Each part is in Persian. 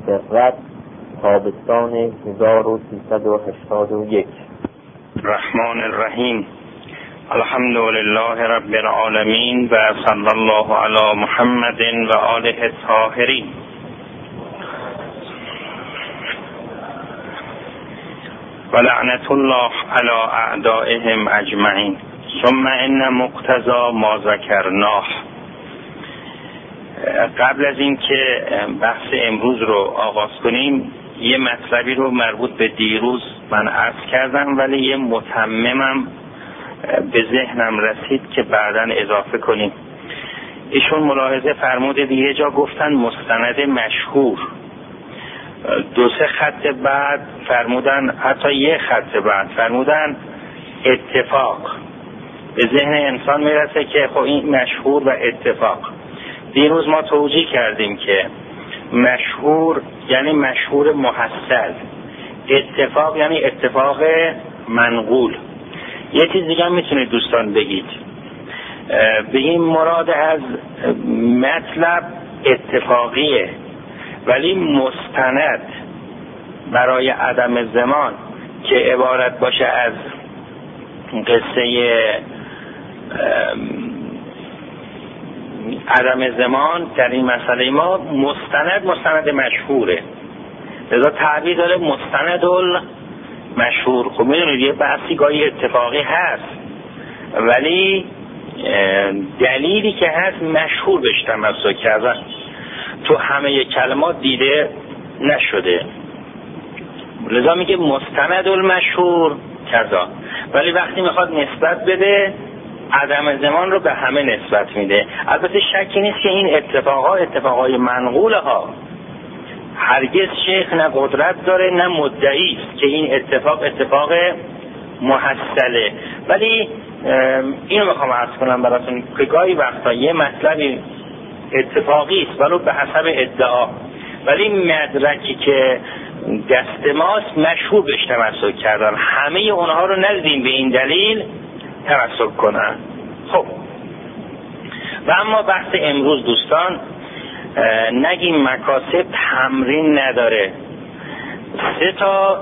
مجرد تابستان 1381. الرحمن الرحیم. الحمد لله رب العالمین و صلی الله علی محمد و آله الطاهرین. و لعنت الله علی اعدائهم اجمعین. ثم ان مقتضی ما ذکرناه. قبل از این که بحث امروز رو آغاز کنیم یه مطلبی رو مربوط به دیروز من عرض کردم، ولی یه متممم به ذهنم رسید که بعداً اضافه کنیم. ایشون ملاحظه فرمودید یه جا گفتن مستند مشهور، 2-3 خط بعد فرمودن، حتی 1 خط بعد فرمودن اتفاق. به ذهن انسان میرسه که خب این مشهور و اتفاق. دیروز ما توجیه کردیم که مشهور یعنی مشهور محصل، اتفاق یعنی اتفاق منقول. یه چیز دیگه هم میتونید دوستان بگید، بگیم مراد از مطلب اتفاقیه، ولی مستند برای عدم زمان که عبارت باشه از قصه عدم زمان در این مسئله ما مستند مشهوره، لذا تعبیر داره مستند مشهور. خب میدونید یه بحثی گاهی اتفاقی هست، ولی دلیلی که هست مشهور بهش تمسک کردن، تو همه کلمات دیده نشده، لذا میگه مستند المشهور کذا. ولی وقتی میخواد نسبت بده عدم زمان رو به همه نسبت میده. البته شکی نیست که این اتفاقهای منقوله ها. هرگز شیخ نه قدرت داره نه مدعی که این اتفاق محصله، ولی اینو میخوام عرض کنم براتون که گاهی وقتا یه مطلبی اتفاقی است ولو به حسب ادعا، ولی مدرکی که دست ماست مشهور بهش تمسک کردن. همه اونها رو ندیدیم به این دلیل تمسک کنن. خب و اما بحث امروز دوستان، نگیم مکاسب تمرین نداره. 3 تا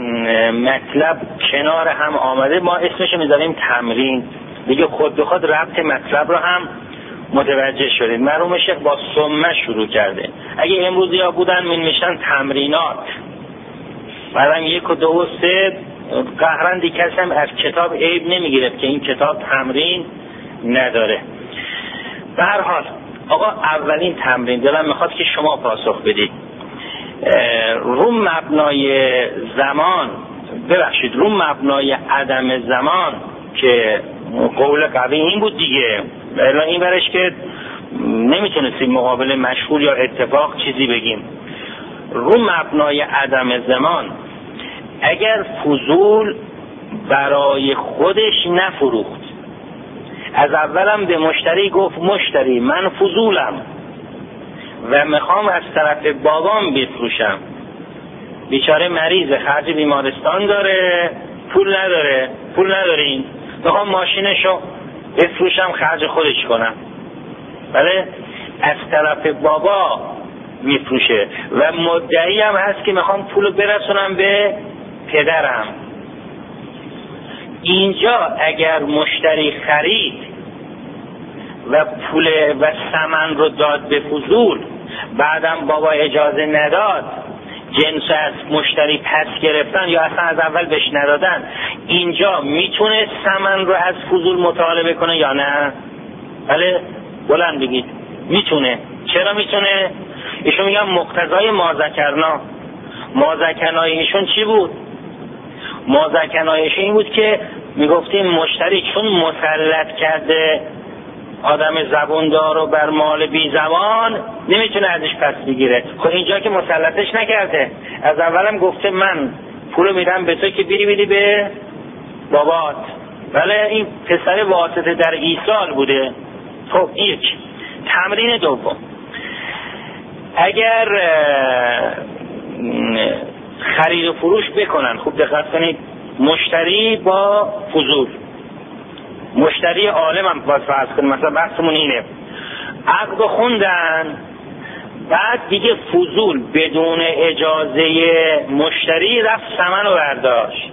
مطلب کنار هم آمده، ما اسمش میذاریم تمرین دیگه. خود به خود ربط مطلب رو هم متوجه شدید. مرحوم شیخ با ثم شروع کرده. اگه امروزی ها بودن میشن تمرینات، بعدم 1 و 2 و 3 قهرن دیگه کسی هم از کتاب عیب نمیگیرد که این کتاب تمرین نداره. به هر حال آقا اولین تمرین دلم میخواد که شما پاسخ بدید. رو مبنای زمان، ببخشید رو مبنای عدم زمان که قول قوی این بود دیگه، الان این برش که نمیتونستیم مقابل مشهور یا اتفاق چیزی بگیم. رو مبنای عدم زمان اگر فضول برای خودش نفروخت، از اولم به مشتری گفت مشتری من فضولم و میخوام از طرف بابام بفروشم، بیچاره مریض خرج بیمارستان داره، پول ندارین، میخوام ماشینشو بفروشم خرج خودش کنم، بله از طرف بابا میفروشه و مدعی هم هست که میخوام پولو برسونم به پدرم. اینجا اگر مشتری خرید و پول و ثمن رو داد به فضول، بعدم بابا اجازه نداد، جنس از مشتری پس گرفتن یا اصلا از اول بهش ندادن، اینجا میتونه ثمن رو از فضول مطالبه کنه یا نه؟ بله بلند بگید میتونه. چرا میتونه؟ ایشون میگن مقتضای ما ذکرنای ایشون چی بود؟ ما ذکرنای ایشون این بود که میگفتیم مشتری چون مسلط کرده آدم زبوندار رو بر مال بی زبان نمیتونه ازش پس بگیره. خب اینجا که مسلطش نکرده، از اولم گفته من پولو میدم به تو که بیری به بابات، بله این پسر واسطه در ایصال بوده. خب یک تمرین دوم، اگر خرید و فروش بکنن، خوب دقت کنید، مشتری با فضول، مشتری عالم هم باید فرض کنیم، مثلا بحثمون اینه، عقد خوندن، بعد دیگه فضول بدون اجازه مشتری رفت ثمن رو برداشت.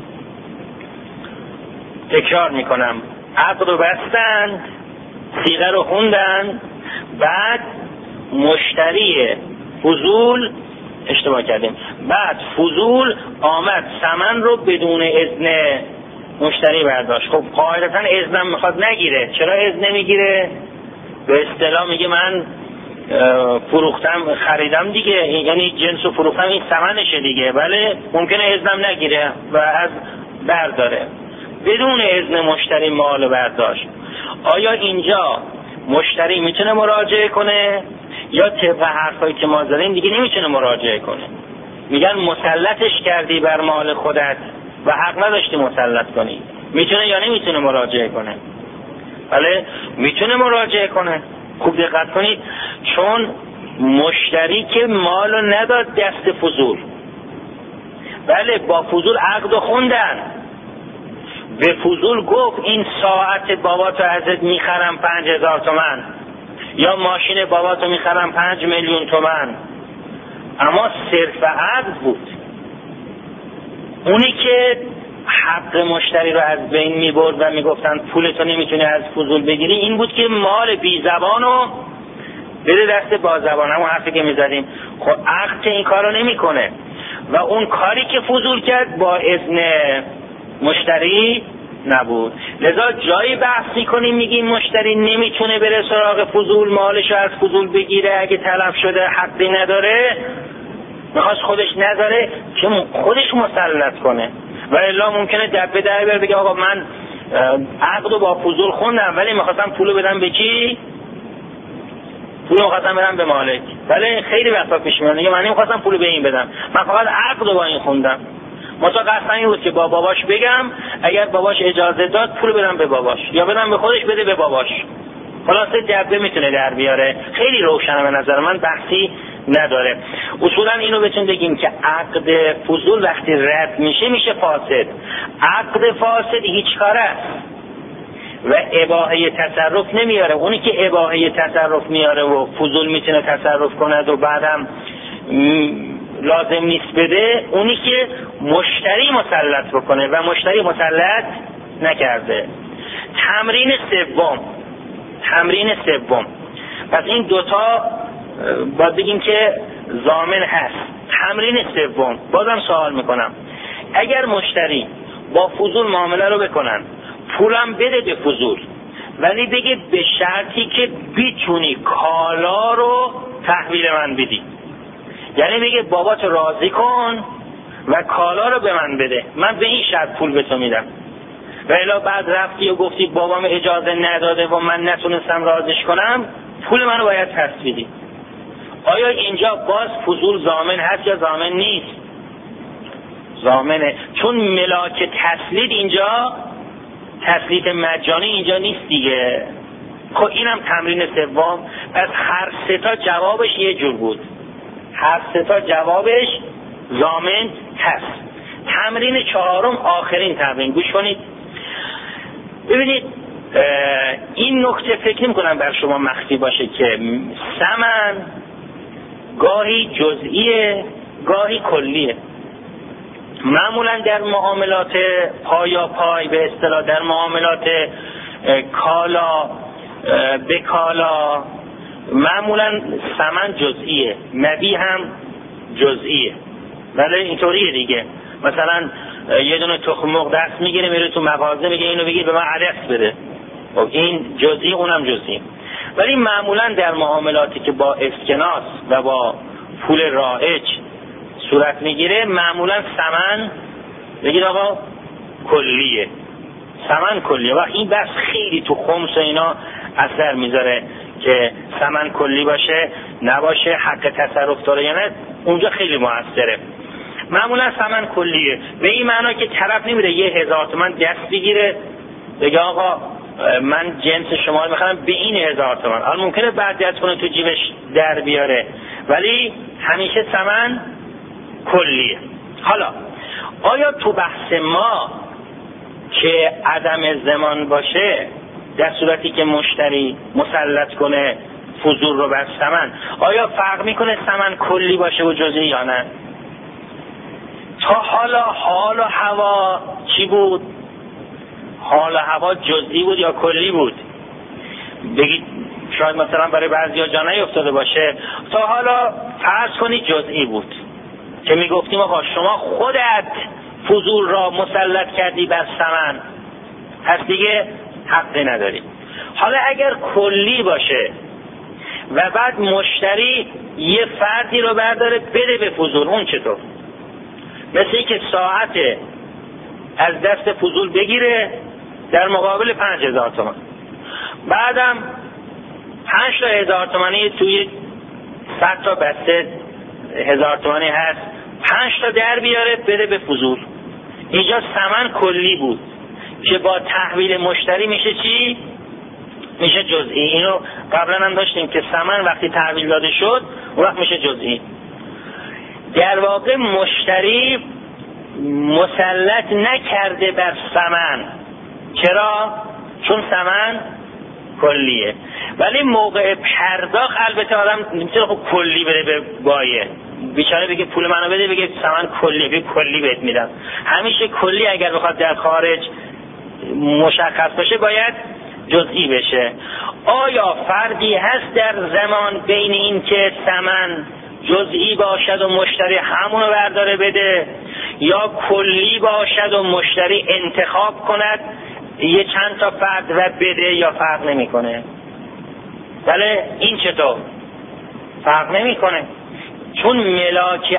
تکرار میکنم، عقد رو بستن، صیغه رو خوندن، بعد مشتری فضول، اشتباه کردیم، بعد فضول آمد ثمن رو بدون اذن مشتری برداشت. خب قاعدتا اذنم میخواد نگیره. چرا اذن نمیگیره؟ به اصطلاح میگه من فروختم، خریدم دیگه، یعنی جنسو فروختم، این ثمنشه دیگه. بله ممکنه اذنم نگیره و از برداره. بدون اذن مشتری مال برداشت. آیا اینجا مشتری میتونه مراجعه کنه یا طبق حرفایی که ما زدیم دیگه نمیتونه مراجعه کنه؟ میگن مسلطش کردی بر مال خودت و حق نداشتی مسلط کنی. میتونه یا نمیتونه مراجعه کنه؟ بله میتونه مراجعه کنه. خوب دقت کنید، چون مشتری که مالو نداد دست فضول. بله با فضول عقد خوندن، به فضول گفت این ساعت باباتو ازت میخرم 5000 تومان، یا ماشین باباتو میخرم 5 میلیون تومان، اما صرف عقد بود. اونی که حق مشتری رو از بین میبرد و میگفتن پولتو نمیتونی از فضول بگیری این بود که مال بی زبانو بده دست با زبان. همون حرفی که میزدیم. خب عقد که این کارو نمیکنه و اون کاری که فضول کرد با اذن مشتری نبود. لذا جایی بحث میکنیم میگیم مشتری نمیتونه بره سراغ فضول، مالشو از فضول بگیره اگه تلف شده، حقی نداره، میخواست خودش نداره که خودش مسلط کنه. و الا ممکنه دبه در بیاره بگه آقا من عقدو با فضول خوندم ولی میخواستم پولو بدم به کی؟ پولو میخواستم بدم به مالک. ولی خیلی وقتا پیش میاد میگه من نمیخواستم پولو به این بدم، من فقط عقدو با این خوندم. قصد این بود که با باباش بگم اگر باباش اجازه داد پول بدم به باباش یا بدم به خودش بده به باباش. خلاصه جبه میتونه در بیاره. خیلی روشنه به نظر من، بحثی نداره. اصولا اینو بهتون بگیم که عقد فضول وقتی رد میشه فاسد. عقد فاسد هیچ کاره است و اباحه تصرف نمیاره. اونی که اباحه تصرف میاره و فضول میتونه تصرف کند و بعدم لازم نیست بده، اونی که مشتری مسلط بکنه و مشتری مسلط نکرده. تمرین سوم. پس این دوتا باید بگیم که ضامن هست. تمرین سوم بازم سوال میکنم، اگر مشتری با فضول معامله رو بکنن، پولم بده به فضول، ولی بگه به شرطی که بیتونی کالا رو تحویل من بدی، یعنی بگه باباتو راضی کن و کالا رو به من بده، من به این شرط پول به تو میدم. و الا بعد رفتی و گفتی بابام اجازه نداده و من نتونستم راضیش کنم، پول منو باید پس بدی. آیا اینجا باز فضول ضامن هست یا ضامن نیست؟ ضامنه، چون ملاک تسلید اینجا، تسلید مجانی اینجا نیست دیگه. خب اینم تمرین سوم. پس هر سه تا جوابش یه جور بود، هر سه تا جوابش ضامن هست. تمرین چهارم، آخرین تمرین، گوش کنید ببینید. این نکته فکر نمی‌کنم بر شما مخفی باشه که ثمن گاهی جزئیه گاهی کلیه. معمولا در معاملات پای به اصطلاح در معاملات کالا به کالا معمولا ثمن جزئیه، مبیع هم جزئیه. ولی اینطوریه دیگه. مثلا یه دونه تخم مرغ دست میگیره میره تو مغازه میگه اینو بگیر به من عدس بده، خب این جزئی اونم جزئی. ولی معمولا در معاملاتی که با اسکناس و با پول رایج صورت میگیره، معمولا ثمن بگید آقا کلیه، ثمن کلیه. و این بس خیلی تو خمس اینا اثر میذاره که ثمن کلی باشه نباشه، حق تصرف داره یا نه، اونجا خیلی موثره. معمولا ثمن کلیه به این معنا که طرف نمیره 1000 تومان دست بگیره بگه آقا من جنس شما رو میخوام به این 1000 تومان. حالا ممکنه بعد دست کنه تو جیبش در بیاره، ولی همیشه ثمن کلیه. حالا آیا تو بحث ما که عدم ضمان باشه، در صورتی که مشتری مسلط کنه فضول رو بر ثمن، آیا فرق میکنه ثمن کلی باشه و جزئی یا نه؟ تا حالا حال و هوا چی بود؟ حال و هوا جزئی بود یا کلی بود؟ بگید شاید مثلا برای بعضیا جا نیفتاده باشه. تا حالا فرض کنید جزئی بود که میگفتیم آقا شما خودت فضول را مسلط کردی بر ثمن، پس دیگه حقی نداری. حالا اگر کلی باشه و بعد مشتری یه فردی رو برداره بده به فضول، اون چطور؟ مثل این که ساعت از دست فضول بگیره در مقابل 5000 تومان، بعدم 5000 تومانی توی 100 تا بسته 1000 تومانی هست، 5 تا در بیاره بده به فضول. اینجا ثمن کلی بود که با تحویل مشتری میشه چی؟ میشه جزئی. اینو قبلا هم داشتیم که ثمن وقتی تحویل داده شد اون وقت میشه جزئی. در واقع مشتری مسلط نکرده بر ثمن. چرا؟ چون ثمن کلیه. ولی موقع پرداخت البته آدم نمیتونه خب کلی بده به بایه، بیچاره بگه پول منو بده، بگه ثمن کلی، بگه کلی بهت میدم. همیشه کلی اگر بخواد در خارج مشخص بشه باید جزئی بشه. آیا فردی هست در زمان بین این که ثمن جزئی باشد و مشتری همونو برداره بده، یا کلی باشد و مشتری انتخاب کند یه چند تا فرد و بده، یا فرق نمیکنه؟ بله این چطور؟ فرق نمیکنه، چون ملاک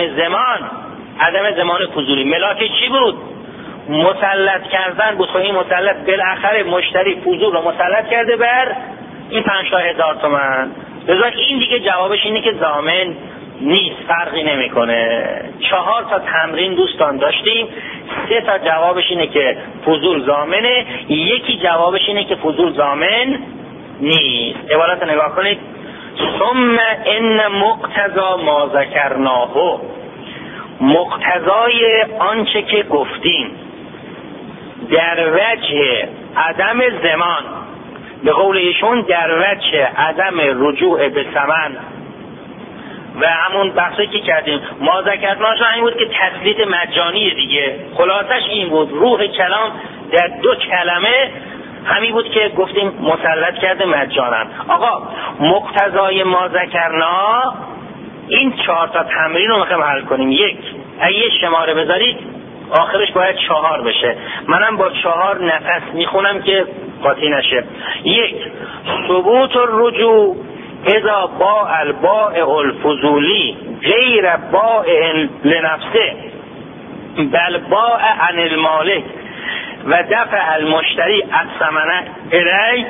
عدم زمان فضولی ملاک چی بود؟ مسلط کردن بود. خب این مسلط بالاخره مشتری فضول رو مسلط کرده بر این 5000 تومان. لذا این دیگه جوابش اینه که ضامن نیست، فرقی نمیکنه. 4 تا تمرین دوستان داشتیم، 3 تا جوابش اینه که فضول ضامنه، یکی جوابش اینه که فضول ضامن نیست. عبارت نگاه کنید. ثم ان مقتضا ما ذکرناه، مقتضای آنچه که گفتیم در وجه عدم زمان، به قول ایشون در وجه عدم رجوع به ثمن، و همون بحثی که کردیم ما ذکرناش این بود که تسلیط مجانی دیگه. خلاصش این بود، روح کلام در 2 کلمه همین بود که گفتیم مسلط کرده مجانا. آقا مقتضای ما ذکرنا، این 4 تا تمرین رو میخوایم حل کنیم. 1 اگه شماره بذارید آخرش باید 4 بشه. منم با 4 نفس میخونم که قاطی نشه. 1 ثبوت الرجوع اذا باع البائع الفضولی غیر بائع لنفسه بل باع عن المالک و دفع المشتری الثمن الی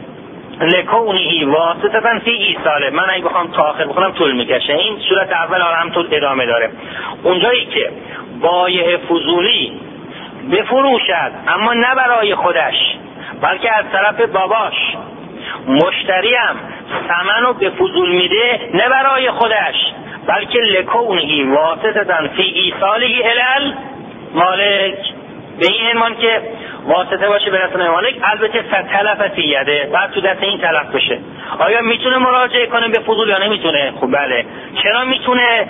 لکونه واسطه فی ایصاله. من اگه بخوام تا آخر بخونم طول میکشه. این صورت اول هم طول ادامه داره. اونجایی که بایع فضولی بفروشد اما نه برای خودش بلکه از طرف باباش، مشتری هم ثمنو به فضول میده نه برای خودش بلکه لکونه واسطه فی ایصاله الی مالک، به این عنوان که واسطه باشه به رسانه مالک، البته فتلف فی یده، بعد تو دست این تلف بشه. آیا میتونه مراجعه کنه به فضول یا نمیتونه؟ خب بله. چرا میتونه؟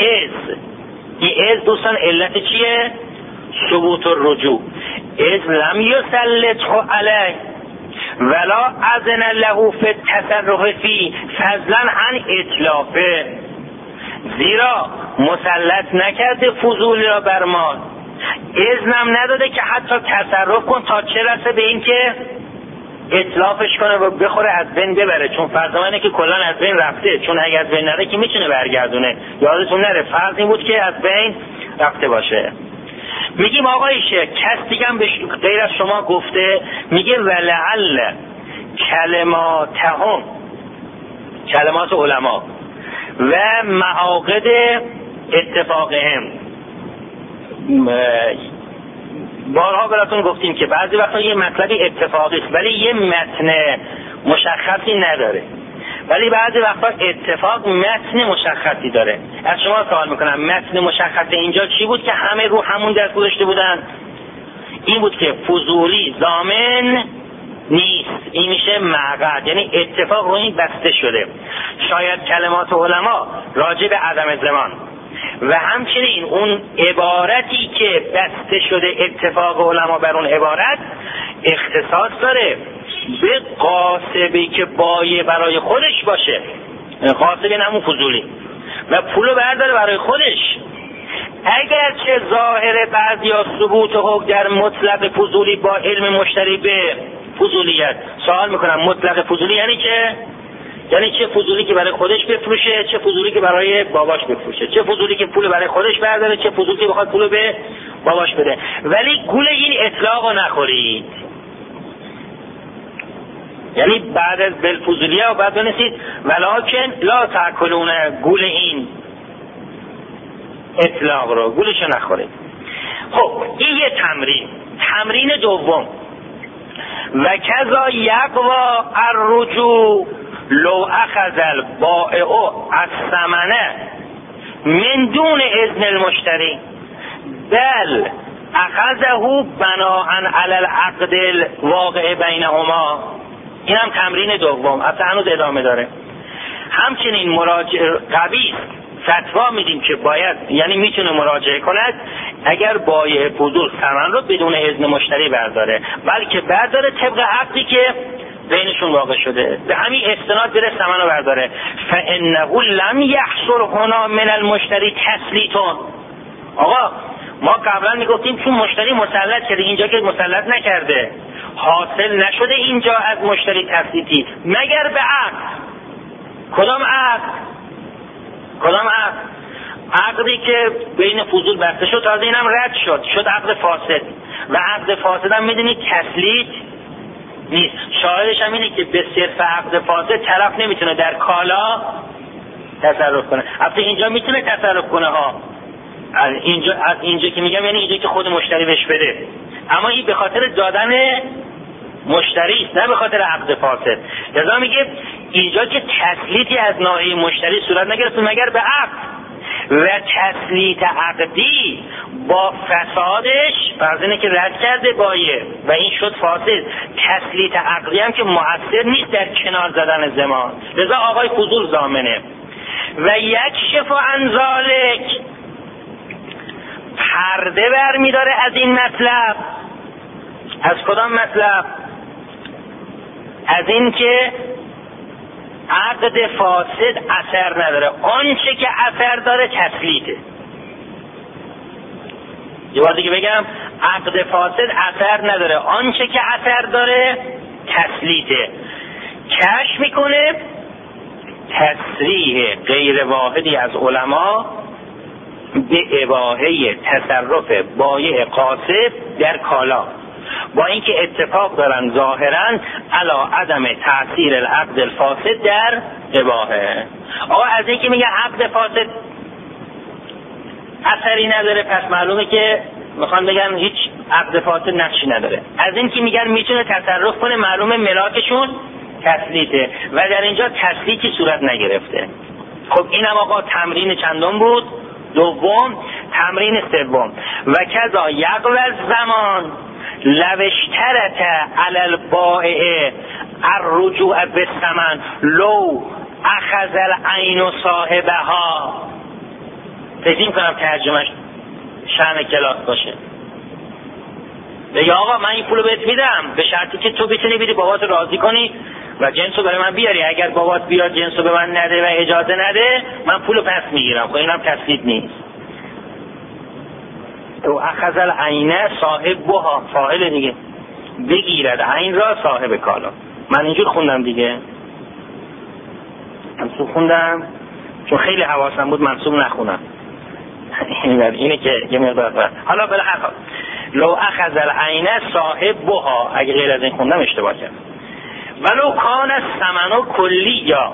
این دوستان علت چیه؟ ثبوت الرجوع. لم یسلطه علیه ولا اذن له فی التصرف فی فضلا عن اتلافه، زیرا مسلط نکرده فضولی را بر مال، اذنم نداده که حتی تصرف کن تا چه رسه به این که اتلافش کنه و بخوره از بین ببره. چون فرض اینه که کلا از بین رفته، چون اگه از بین نره که میتونه برگردونه. یادتون نره فرض این بود که از بین رفته باشه. میگیم آقای شیخ کس دیگه هم به غیر از شما گفته، میگه ولعل کلماتهم، کلمات علما و معاقد اتفاقهم، بارها براتون گفتیم که بعضی وقتا یه مطلبی اتفاقی است ولی یه متن مشخصی نداره، ولی بعضی وقتا اتفاق متن مشخصی داره. از شما سوال میکنم متن مشخص اینجا چی بود که همه رو همون دست گذاشته بودن؟ این بود که فضولی ضامن نیست. این میشه معقد، یعنی اتفاق رو این بسته شده. شاید کلمات علما راجع به عدم زمان و همچنین اون عبارتی که بسته شده اتفاق علما بر اون عبارت اختصاص داره به قاصبی که بایه برای خودش باشه، قاصبی نمون فضولی و پولو برداره برای خودش. اگرچه ظاهر بعضی ها ثبوت حکم در مطلق فضولی با علم مشتری به فضولیت. سوال میکنم مطلق فضولی یعنی چه؟ یعنی چه فضولی که برای خودش بفروشه، چه فضولی که برای باباش بفروشه، چه فضولی که پول برای خودش برداره، چه فضولی که بخواد پول به باباش بده. ولی گول این اطلاقو نخورید، یعنی بعد از بالفضولیه و بعد بنویسید ولکن لا تاکلون، گول این اطلاق رو گولشو نخورید. خب این یه تمرین دوم، و کذا یقوا الرجوع لو اخذ البائع الثمن من دون اذن المشتری بل اخذه بناء علی العقد الواقع بینهما. این هم تمرین دوم، اصلا هنوز ادامه داره. همچنین مراجع قبیح فتوا میدیم که باید، یعنی میتونه مراجعه کند اگر بایع فضول ثمن رو بدون اذن مشتری برداره، بلکه برداره طبق عقدی که بینشون واقع شده، به همین استناد بره ثمن رو برداره. فانه لم یحصل هنا من المشتری تسلیتون. آقا ما قبلا میگفتیم چون مشتری مسلط کرده، اینجا که مسلط نکرده، حاصل نشده اینجا از مشتری تسلیتی مگر به عقد. کدام عقد؟ عقدی که بین فضول بسته شد، تازه اینم رد شد عقد فاسد. و عقد فاسد هم میدونید تسلیت نیست. شاهدش هم اینه که به صرف عقد فاسد طرف نمیتونه در کالا تصرف کنه. البته اینجا میتونه تصرف کنه ها، از اینجا که میگم یعنی اینجا که خود مشتری بهش بده، اما این به خاطر دادن مشتری است، نه به خاطر عقد فاسد. لذا میگه اینجا که تسلیتی از ناحیه مشتری صورت نگرفت مگر به عقد، و تسلیت عقدی با فسادش فرض اینه که رد کرده بایع و این شد فاسد. تسلیت عقدی هم که مؤثر نیست در کنار زدن زمان، لذا آقای فضول ضامنه. و یکشف عن ذلک، پرده برمیداره از این مطلب. از کدام مطلب؟ از این که عقد فاسد اثر نداره، آنچه که اثر داره تسلیته. یه بار دیگه بگم، عقد فاسد اثر نداره، آنچه که اثر داره تسلیته. کشف میکنه تصریح غیر واحدی از علما به اباحه تصرف بایع قاصب در کالا، با اینکه اتفاق دارن ظاهرا علی عدم تأثیر العقد الفاسد در اباحه. آقا از اینکه میگه عقد فاسد اثری نداره، پس معلومه که میخوان بگن هیچ عقد فاسد نقشی نداره. از اینکه میگن میتونه تصرف کنه، معلومه ملاکشون تسلیته و در اینجا تسلیتی صورت نگرفته. خب اینم آقا تمرین چندم بود؟ دوم. تمرین سوم، و کذا یقوی الزمان لو اشترط علی البائع الرجوع بالثمن لو اخذ العین صاحبها. فکر کنم ترجمهش شأن کلاس باشه. بگه آقا من این پولو بهت میدم به شرطی که تو بتونی بری بابات راضی کنی و جنسو برای من بیاری. اگر بابات بیاد جنسو به من نده و اجازه نده، من پولو پس میگیرم. خب اینم تسلید نیست. تو اخذ العین صاحبها، فاعل دیگه، بگیرد عین را صاحب کالا. من اینجور خوندم دیگه، منصوب خوندم چون خیلی حواسم بود منصوب نخونم. اینه که یه مقدار حالا بالاخره لو اخذ العین صاحبها، اگه غیر از این خوندم اشتباه کردم. ولو کان الثمن کلی، یا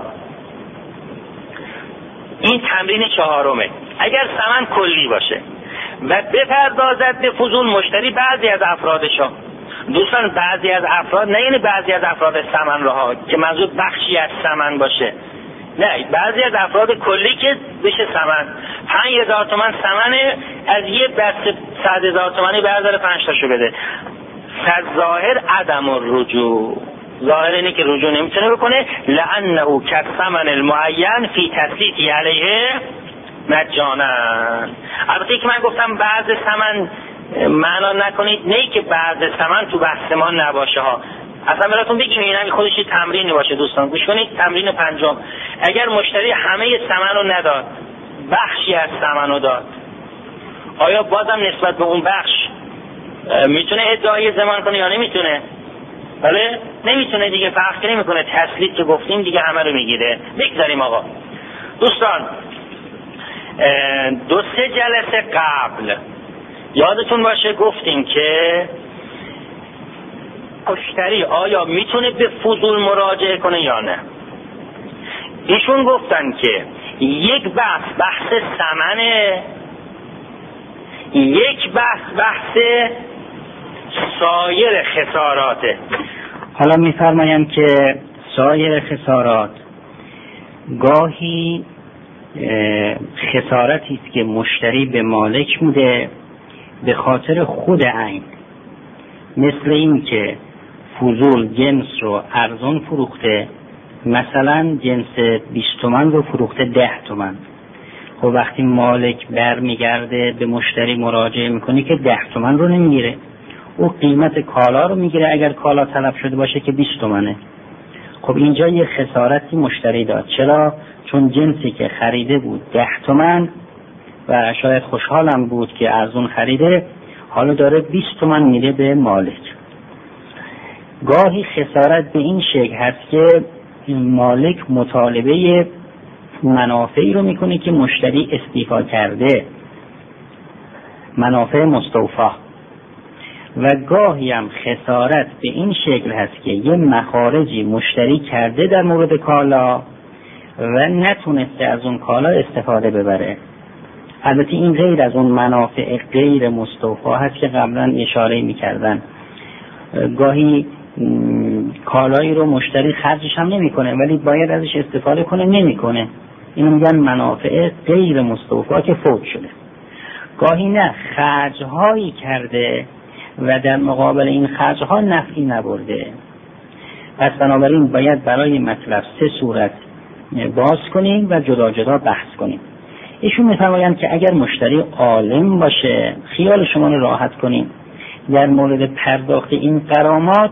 این تمرین چهارمه. اگر ثمن کلی باشه و بپردازد به فضول مشتری بعضی از افرادشان. دوستان بعضی از افراد نه یعنی بعضی از افراد ثمن رها که منظور بخشی از ثمن باشه، نه، بعضی از افراد کلی که بشه ثمن. 5000 تومان ثمنه، از یه بسته 100,000 تومانی برداره 5 تاشو بده. ظاهر عدم الرجوع، ظاهر اینه که رجوع نمیتونه بکنه، لانه کثمن المعین فی تسلیطی علیه مجانا. البته که من گفتم بعض ثمن معنا نکنید، نه که بعض ثمن تو بحث ما نباشه ها. اصلا براتون بگیم این خودش تمرین باشه دوستان. گوش کنید تمرین پنجم. اگر مشتری همه ثمن رو نداد، بخشی از ثمن رو داد، آیا بازم نسبت به اون بخش میتونه ادعای ضمان کنه یا نمیتونه؟ بله نمیتونه دیگه، فرق نمیکنه. تسلیط که گفتیم دیگه همه رو میگیره. بگذاریم آقا دوستان. 2-3 جلسه قبل یادتون باشه گفتیم که مشتری آیا میتونه به فضول مراجعه کنه یا نه. ایشون گفتن که یک بحث ثمنه، یک بحث سایر خساراته. حالا میفرمایم که سایر خسارات گاهی خسارتی است که مشتری به مالک بوده به خاطر خود عین، مثل این که فضول جنس رو ارزان فروخته، مثلا جنس 20 تومن رو فروخته 10 تومن. خب وقتی مالک برمیگرده به مشتری مراجعه میکنه که 10 تومن رو نمیگیره، او قیمت کالا رو میگیره اگر کالا طلب شده باشه که 20 تومنه. خب اینجا یه خسارتی مشتری داد. چرا؟ چون جنسی که خریده بود 10 تومن و شاید خوشحالم بود که ارزون خریده، حالا داره 20 تومن میده به مالک. گاهی خسارت به این شکل هست که مالک مطالبه منافعی رو میکنه که مشتری استیفا کرده، منافع مستوفا. و گاهی هم خسارت به این شکل هست که یه مخارجی مشتری کرده در مورد کالا و نتونسته از اون کالا استفاده ببره. البته این غیر از اون منافع غیر مستوفا هست که قبلا اشاره میکردن. گاهی کالایی رو مشتری خرجش هم نمیکنه ولی باید ازش استفاده کنه، نمیکنه. اینو میگن منافع غیر مستوفا که فوت شده. گاهی نه، خرجهایی کرده و در مقابل این خرجها نفعی نبرده. پس بنابراین باید برای مطلب 3 صورت باز کنیم و جدا جدا بحث کنیم. ایشون میفرمایند که اگر مشتری عالم باشه، خیال شما رو راحت کنیم، در مورد پرداخت این غرامات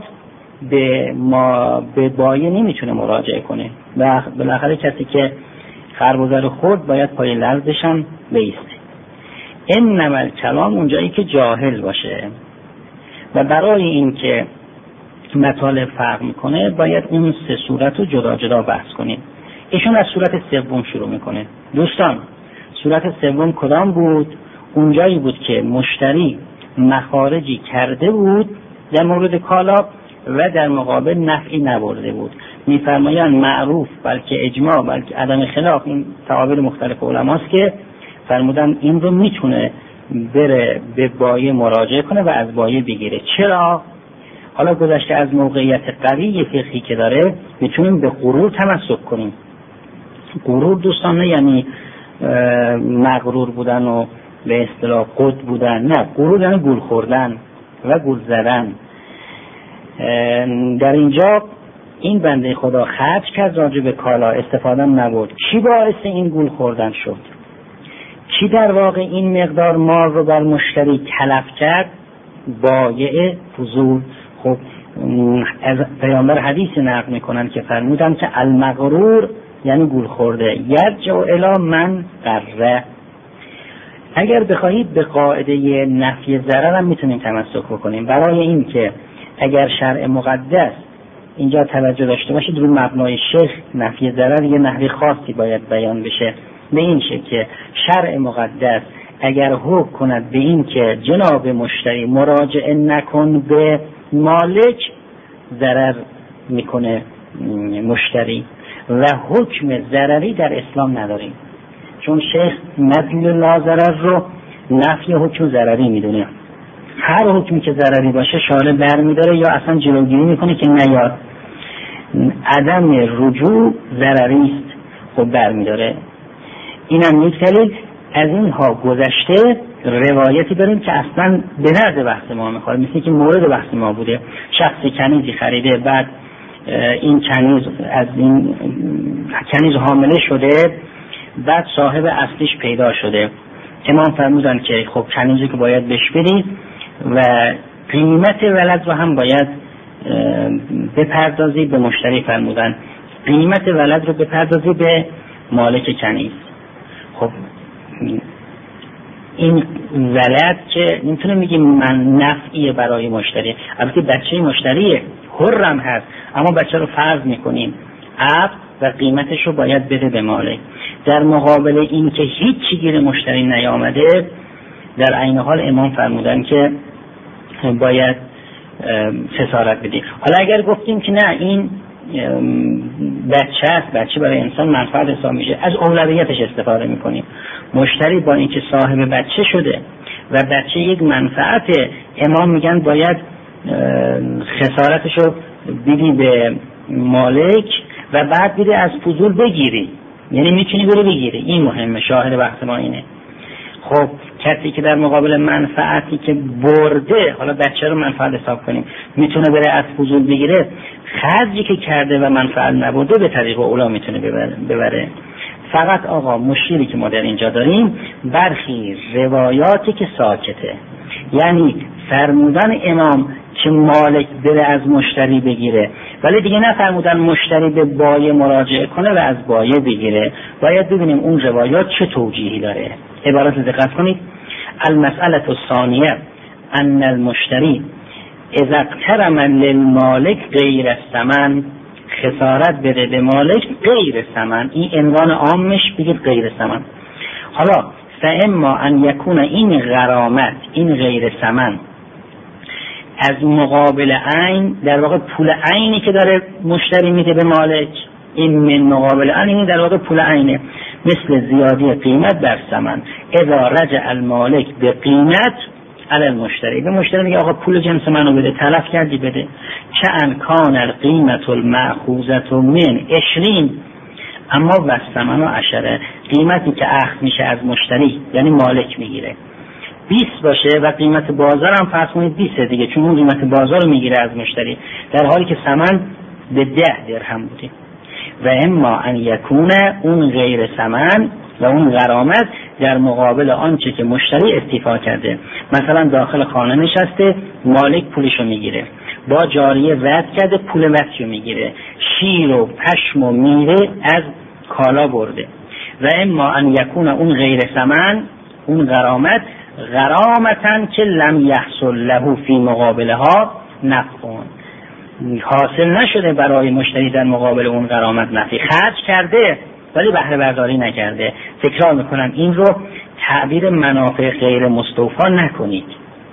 به بایع نمیتونه مراجعه کنه و بالاخره کسی که خربزر خورد باید پای لرزش هم بیسته. انما الکلام اونجایی که جاهل باشه و برای این که مطالب فرق میکنه باید اون 3 صورت رو جدا جدا بحث کنیم. ایشون از صورت سوم شروع میکنه. دوستان صورت سوم کدام بود؟ اونجایی بود که مشتری مخارجی کرده بود در مورد کالا و در مقابل نفعی نبرده بود. میفرمایند معروف بلکه اجماع بلکه عدم خلاف، این تعابیر مختلف علماست که فرمودن این رو میتونه بره به بایع مراجعه کنه و از بایع بگیره. چرا؟ حالا گذشته از موقعیت قوی فقهی که داره میتونیم به غرور تمسک کنیم. غرور دوستان نه یعنی مغرور بودن و به اصطلاح قد بودن، نه، غرور یعنی گول خوردن و گول زدن. در اینجا این بنده خدا خرج کرد راجع به کالا، استفاده نبود. چی باعث این گول خوردن شد؟ چی در واقع این مقدار مال رو بر مشتری تلف کرد؟ بایع فضول. خب از پیامبر حدیث نقل میکنن که فرمودن که المغرور یعنی گول خورده، یرجع الی من غره. اگر بخواهید به قاعده نفی ضرر هم میتونیم تمسک بکنیم، برای این که اگر شرع مقدس اینجا توجه داشته باشید رو مبنای شیخ نفی ضرر یه نحوی خاصی باید بیان بشه، به این شکل که شرع مقدس اگر حکم کند به این که جناب مشتری مراجعه نکن به مالک، ضرر میکنه مشتری و حکم ضرری در اسلام نداریم، چون شیخ نفی لا ضرر رو نفی حکم ضرری میدونه. هر حکمی که ضرری باشه شارع برمیداره یا اصلا جلوگیری میکنه که نیاد. عدم رجوع ضرری است، خب برمیداره. اینم یک دلیل. از اینها گذشته روایتی داریم که اصلا به نرد بحث ما میخواد، مثل که مورد بحث ما بوده. شخصی کنیزی خریده، بعد این کنیز از این کنیز حامله شده، بعد صاحب اصلیش پیدا شده. امام فرمودن که خب کنیزی که باید بهش بدید و قیمت ولد رو هم باید بپردازی به مشتری. فرمودن قیمت ولد رو بپردازی به مالک کنیز. خب این ولد که نمیتونه میگیم من نفعیه برای مشتری، البته بچه مشتریه، حرم هست، اما بچه رو فرض میکنیم عبد و قیمتش رو باید بده به مالک. در مقابل این که هیچی گیر مشتری نیامده، در عین حال امام فرمودن که باید خسارت بدیم. حالا اگر گفتیم که نه این بچه است، بچه برای انسان منفعت حساب میشه، از اولویتش استفاده میکنیم. مشتری با اینکه صاحب بچه شده و بچه یک منفعت، امام میگن باید خسارتش رو بدی به مالک و بعد بده از فضول بگیری، یعنی میتونی بره بگیری. این مهمه، شاهد بحث ما اینه. خب کسی که در مقابل منفعتی که برده، حالا بچه رو منفعت حساب کنیم، میتونه بره از فضول بگیره، خرجی که کرده و منفعت نبرده به طریق اولا میتونه ببره. فقط آقا مشکلی که ما در اینجا داریم برخی روایاتی که ساکته، یعنی فرمودن امام که مالک بره از مشتری بگیره، ولی دیگه نفرمودن مشتری به بایع مراجعه کنه و از بایع بگیره. باید ببینیم اون روایات چه توجیهی داره. عبارت دقت کنید. المسئله الثانیه ان المشتری اذا اقترم للمالک غیر الثمن، خسارت بده به مالک غیر ثمن، این عنوان عامش بگید غیر ثمن. حالا فاما ان یکون این غرامت، این غیر ثمن، از مقابل عین، در واقع پول عینی که داره مشتری میده به مالک، این من مقابل عین، این در واقع پول عینه، مثل زیادی قیمت بر ثمن. اذا رجع المالک به قیمت علی المشتری، به مشتری میگه آقا پول جنس منو بده، تلف کردی بده. چه ان کان القیمت المأخوذة من 20، اما و ثمن 10، قیمتی که اخذ میشه از مشتری یعنی مالک میگیره 20 باشه و قیمت بازار هم فرض کنید 20 دیگه، چون اون قیمت بازار رو میگیره از مشتری، در حالی که ثمن به 10 درهم بوده. و اما ان یکون اون غیر ثمن و اون غرامت در مقابل آنچه که مشتری استیفا کرده، مثلا داخل خانه نشسته، مالک پولشو میگیره، با جاریه وعد کرده، پول وعدشو میگیره، شیر و پشم و میوه از کالا برده. و اما ان یکون اون غیر ثمن، اون غرامت، غرامتن که لم یحصل له فی مقابلها نفعون، حاصل نشده برای مشتری در مقابل اون غرامت نفعی، خرج کرده ولی بهره برداری نکرده. تکرار میکنم این رو تعبیر منافع غیر مستوفا نکنید.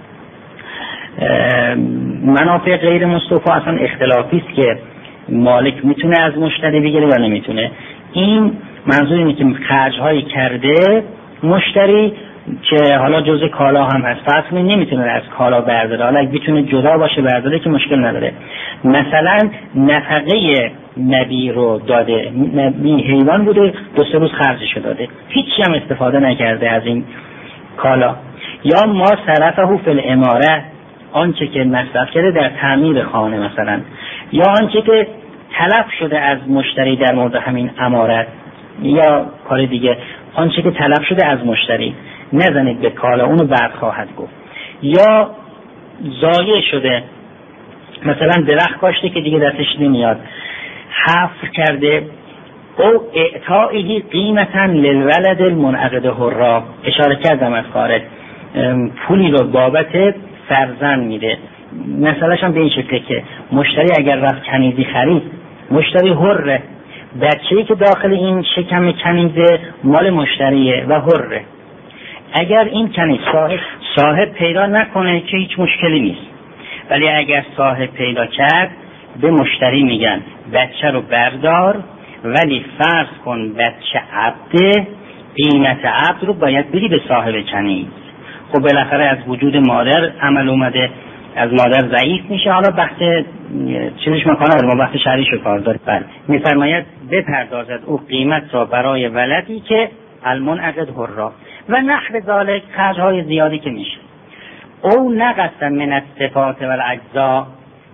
منافع غیر مستوفا اصلا اختلافی است که مالک میتونه از مشتری بگیره یا نمیتونه. این منظور اینه که خرج‌هایی کرده مشتری که حالا جزء کالا هم هست، فرض نمیتونه از کالا برداره، حالا اگه بتونه جدا باشه برداره که مشکل نداره. مثلا نفقه نبی رو داده، نبی حیوان بوده، 2-3 روز خرجش داده، هیچی هم استفاده نکرده از این کالا. یا ما صرفه فی العماره، آنچه که مصرف کرده در تعمیر خانه مثلا، یا آنچه که تلف شده از مشتری در مورد همین عمارت، یا کار دیگه، آنچه که تلف شده از مشتری، نزنید به کالا، اونو بعد خواهد گفت. یا ضایع شده، مثلا درخت کاشته که دیگه دستش نمیاد، حفر کرده، او اعطائه قیمتا للولد المنعقد حرا، اشاره کردم از خارج، پولی رو بابت فرزند میده. مثلاش هم به این شکله که مشتری اگر رفت کنیزی خرید، مشتری حره، بچه‌ای که داخل این شکم کنیزه مال مشتریه و حره. اگر این کنیز صاحب پیدا نکنه که هیچ مشکلی نیست، ولی اگر صاحب پیدا کرد به مشتری میگن بچه رو بردار، ولی فرض کن بچه عبده، قیمت عبد رو باید بدی به صاحب کنیز. خب بالاخره از وجود مادر عمل اومده، از مادر ضعیف میشه. حالا بحث چیزش مکانه، ما بحث شرعیشو کار داریم. بله، میفرماید بپردازد او قیمت را برای ولدی که المنعقد حرا و نحو ذالک، خرجهای زیادی که میشه. او نقص من الصفات و الاجزاء،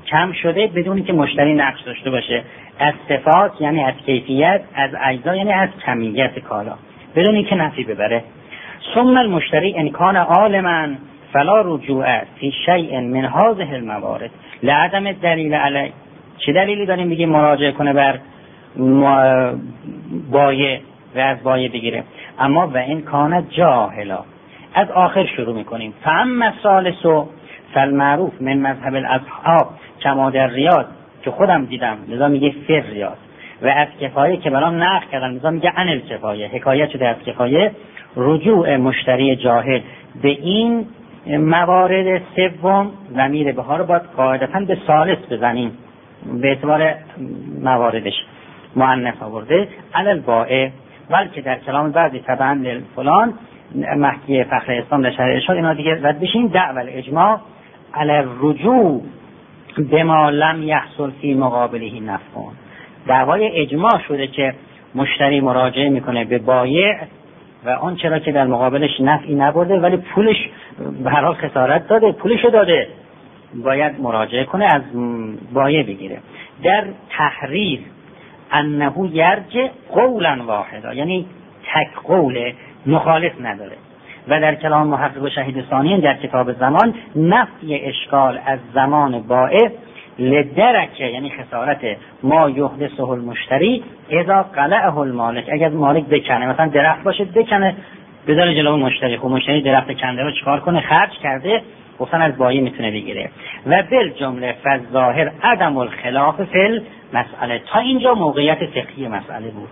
کم شده بدون که مشتری نقش داشته باشه، از صفات یعنی از کیفیت، از اجزا یعنی از کمیت کالا، بدون اینکه نفی ببره. ثم المشتری ان کان عالما فلا رجوع فی شیء من هذه الموارد لعدم الدلیل علی. چه دلیلی داریم بگیم مراجعه کنه بر بایع و از بایع بگیره؟ اما و این کان جاهلا، از آخر شروع میکنیم. فاما الثالث فالمعروف من مذهب الاصحاب کما در ریاض، که خودم دیدم لذا میگه فر ریاض، و از کفایه که برام نقل کردن لذا میگه عن الکفایه، حکایت شده از کفایه، رجوع مشتری جاهل به این موارد سوم ضمیر بها رو باید قاعدتا به ثالث بزنیم به اعتبار مواردش مؤنث آورده، علی البائع، بلکه در کلام بعضی طبعا للفلان محکی فخر اسلام در شرح ارشاد اینا دیگه رد بشین. دعوی الاجماع علی الرجوع بما لم یحصل فی مقابله نفع. دعوای اجماع شده که مشتری مراجعه میکنه به بایع و اون چرا که در مقابلش نفعی نبرده ولی پولش به هر حال خسارت داده، پولشو داده، باید مراجعه کنه از بایع بگیره. در تحریر انه یرجع قولا واحدا، یعنی تک قول مخالف نداره. و در کلام محقق و شهید ثانی در کتاب زمان نفی اشکال از زمان بائع لدرکه، یعنی خسارت ما یحدثه المشتری اذا قلعه المالک، اگر مالک بکنه، مثلا درخت باشه بکنه بذاره جلوی مشتری، خب مشتری درخت کنده رو چیکار کنه؟ خرج کرده، گفتن از بایع میتونه بگیره. و بالجمله فالظاهر عدم الخلاف فی المسئله. تا اینجا موقعیت فقهی مسئله بود.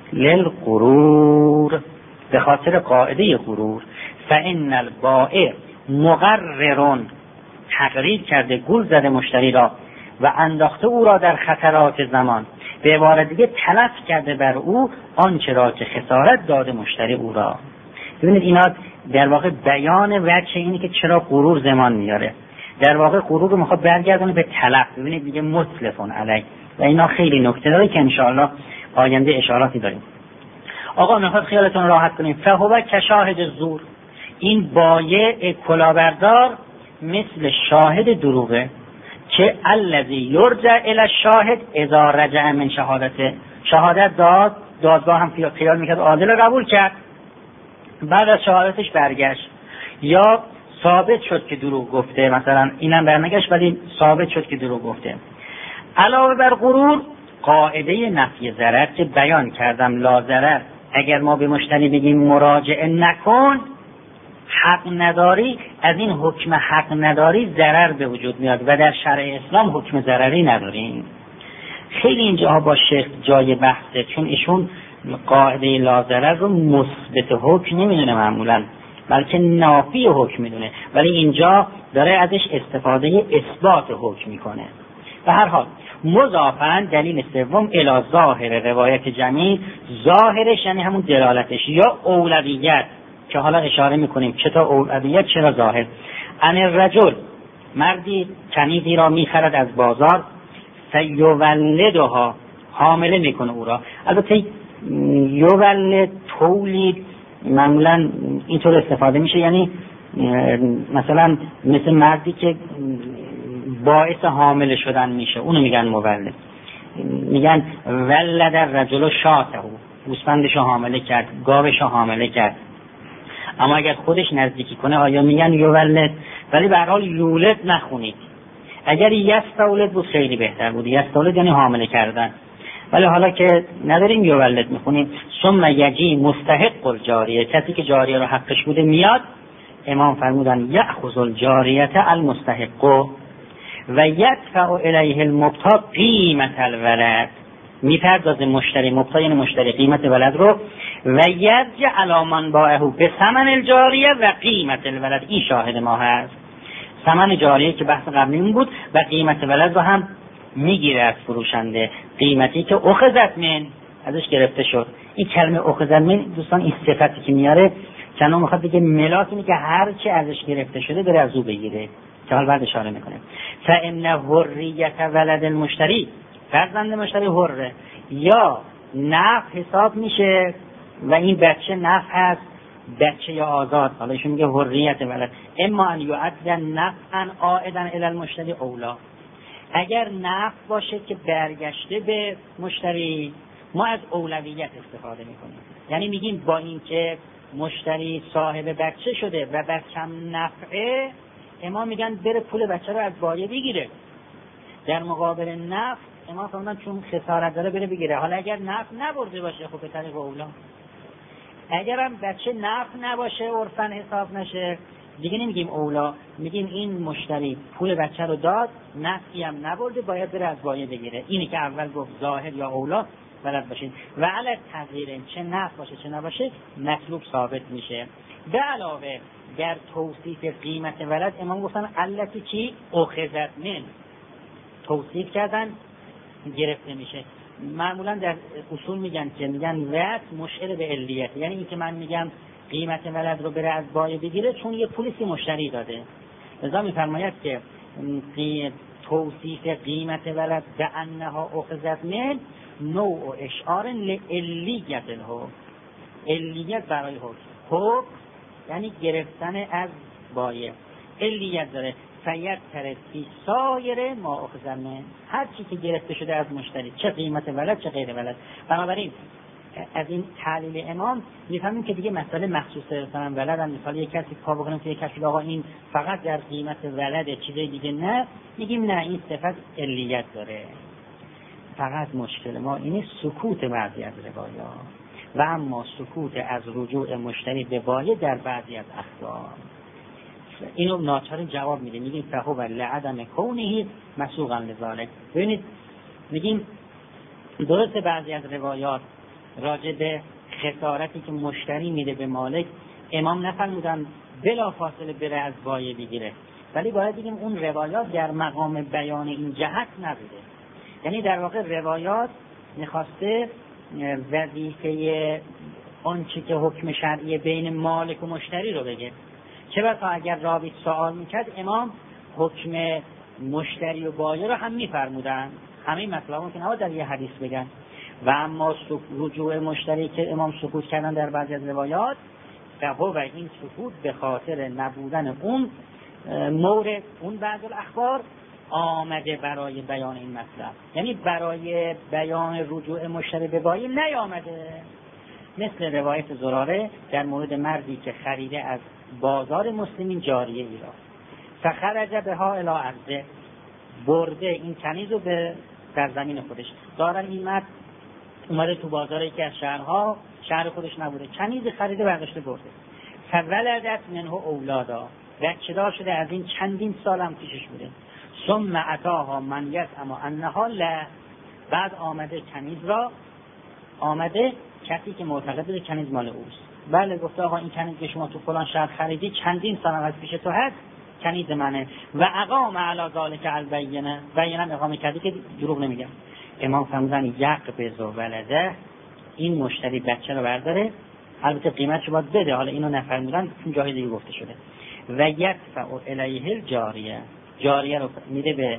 للغرور، به خاطر قاعده غرور، فان البائع مقررون، تقریر کرده، گول زده مشتری را و انداخته او را در خطرات زمان، به عبارت دیگه تلف کرده بر او آنچه را که خسارت داده مشتری او را. ببینید اینا در واقع بیان وجه اینه که چرا غرور زمان میاره. در واقع غرور رو میخواد برگردونه به تلف. ببینید دیگه متلفون علی، و اینا خیلی نکته داره که انشاءالله آینده اشاراتی داریم. آقا میخواد خیالتون راحت کنیم. فهو کشاهد زور، این بایع کلاهبردار مثل شاهد دروغه که الذی یرجع الی الشاهد اذا رجع من شهادته. شهادت داد، دادگاه هم خیال میکرد عادل قبول کرد، بعد از شهادتش برگشت، یا ثابت شد که دروغ گفته، مثلا اینم برنگشت ولی ثابت شد که دروغ گفته. علاوه بر غرور قاعده نفی ضرر که بیان کردم، لا ضرر، اگر ما به مشتری بگیم مراجعه نکن، حق نداری، از این حکم حق نداری ضرر به وجود میاد و در شرع اسلام حکم ضرری نداریم. خیلی اینجاها با شیخ جای بحثه، چون ایشون قاعده لا ضرر رو مثبت حکم نمیدونه معمولا، بلکه نافی حکم میدونه، ولی اینجا داره ازش استفاده اثبات حکم میکنه. به هر حال مضافاً دلیل سوم الی ظاهر روایت جمعی، ظاهرش یعنی همون دلالتش یا اولویت که حالا اشاره میکنیم چطور اولویت چرا ظاهر. ان الرجل، مردی کنیزی را میخرد از بازار، فیولدها، حامله میکنه او را. البته یولد تولید معمولا اینطور استفاده میشه، یعنی مثلا مثل مردی که باعث حامله شدن میشه اونو میگن مولد. میگن ولد الرجل شاته، گوسفندشو حامله کرد، گاوشو حامله کرد. اما اگر خودش نزدیکی کنه آیا میگن یولد؟ ولی به هر حال یولد نخونید. اگر یستولد بود خیلی بهتر بود. یستولد یعنی حامله کردن، ولی حالا که نداریم یولد میخونیم. ثم یجی مستحق الجاریه، کسی که جاریه رو حقش بوده میاد. امام فرمودن یأخذ الجاریه المستحق و یدفع الیه المبتاع قیمت الولد، میپردازه مشتری، مبتاع یعنی مشتری، قیمت ولد رو، و یرجع علی من باعه به ثمن الجاریه و قیمت الولد. این شاهد ما هست، ثمن جاریه که بحث قبلی بود و قیمت ولد رو هم میگیره از فروشنده، قیمتی که اخذت من، ازش گرفته شد. این کلمه اخذت من دوستان این صفتی که میاره چنان میخواد بگه ملاک اینه که هر چی ازش گرفته شده داره از او بگیره، که حال بعد اشاره میکنه. فان حریت ولد المشتری، فرزند مشتری حره یا نفع حساب میشه و این بچه نفع هست، بچه یا آزاد. حالا ایشون میگه حریت ولد، اما ان یعد نفعا عائدا الی المشتری اولا، اگر نفع باشه که برگشته به مشتری، ما از اولویت استفاده میکنیم. یعنی میگیم با اینکه مشتری صاحب بچه شده و بچه‌م نفعه، امام میگن بره پول بچه رو از بایع بگیره. در مقابل نفع امام فرمودن چون خسارت داره بره بگیره. حالا اگر نفع نبرده باشه خب به طریق اولا. اگرم بچه نفع نباشه عرفاً حساب نشه، دیگه نمیگیم اولا، میگیم این مشتری پول بچه رو داد، نفعی هم نبرده، باید بره از بایع بگیره. اینی که اول گفت ظاهر یا اولا بلد باشین. و علی تغییر چه نفع باشه چه نباشه مطلوب ثابت میشه. به علاوه در توصیف قیمت ولد امام گفتن علتی چی؟ اخذت من، توصیف کردن گرفته میشه. معمولا در اصول میگن وقت مشعر به علیت، یعنی این که من میگم قیمت ولد رو بره از بایع بگیره چون یه پولیسی مشتری داده. لذا میفرماید که توصیف قیمت ولد به انها اخذت من نوع اشعار لعلیت الحکم، علیت برای حکم یعنی گرفتن از بایع، علیت داره. فیت ترسی سایر ما اخذت من، هر چی که گرفته شده از مشتری، چه قیمت ولد چه غیر ولد. بنابراین از این تعلیل امام میفهمیم که دیگه مسئله مخصوص مثلا ولد هم، مثلا یک کسی پا بکنیم که یک کسی آقا این فقط در قیمت ولد چیزای دیگه نه، میگیم نه این صفت علیت داره. فقط مشکل ما اینه سکوت بعضی از روایات و اما سکوت از رجوع مشتری به بایع در بعضی از اخبار. اینو ناچار جواب میده، میگیم فهو لعدم کونه مسوقا لذالک. ببینید میگیم درست بعضی از روایات راجع به خسارتی که مشتری میده به مالک امام نفرمودن بلا فاصله بره از بایع بگیره، ولی باید بگیم اون روایات در مقام بیان این جهت نبوده. یعنی در واقع روایات میخواسته وظیفه آنچه که حکم شرعی بین مالک و مشتری رو بگه. چه بسا اگر راوی سوال میکرد امام حکم مشتری و بایع رو هم میفرمودن، همه مطلب ممکنه ها در یه حدیث بگن. و اما رجوع مشتری که امام سکوت کردن در بعضی از روایات و این سکوت به خاطر نبودن اون مورد، اون بعض الاخبار آمده برای بیان این مطلب، یعنی برای بیان رجوع مشتری به بایع نیامده. مثل روایت زراره در مورد مردی که خریده از بازار مسلمین جاریه ای را فخرج بها الی ارضه، برده این کنیز رو به در زمین خودش دارن. این مرد اومده تو بازار یکی از شهرها، شهر خودش نبوده، کنیز خریده برداشته برده. فولدت منه اولادا، بچه دار شده، از این چندین سال هم پیشش بوده. ثم اتاها من یزعم انها لا، بعد آمده کنیز را، آمده کسی که معتقد بود کنیز مال اوست، بله گفته آقا این کنیز که شما تو فلان شهر خریدی چندین سال از پیش تو هست، کنیز منه. و اقام علی ذلک البینه، بینم اقامه کردی که دروغ نمیگم. امام فرمودن یقبض ولده، این مشتری بچه رو برداره، البته قیمتش باید بده، حالا اینو نفرمودن چون جای دیگه گفته شده. و یدفع الیه الجاریه، جاریه رو میده به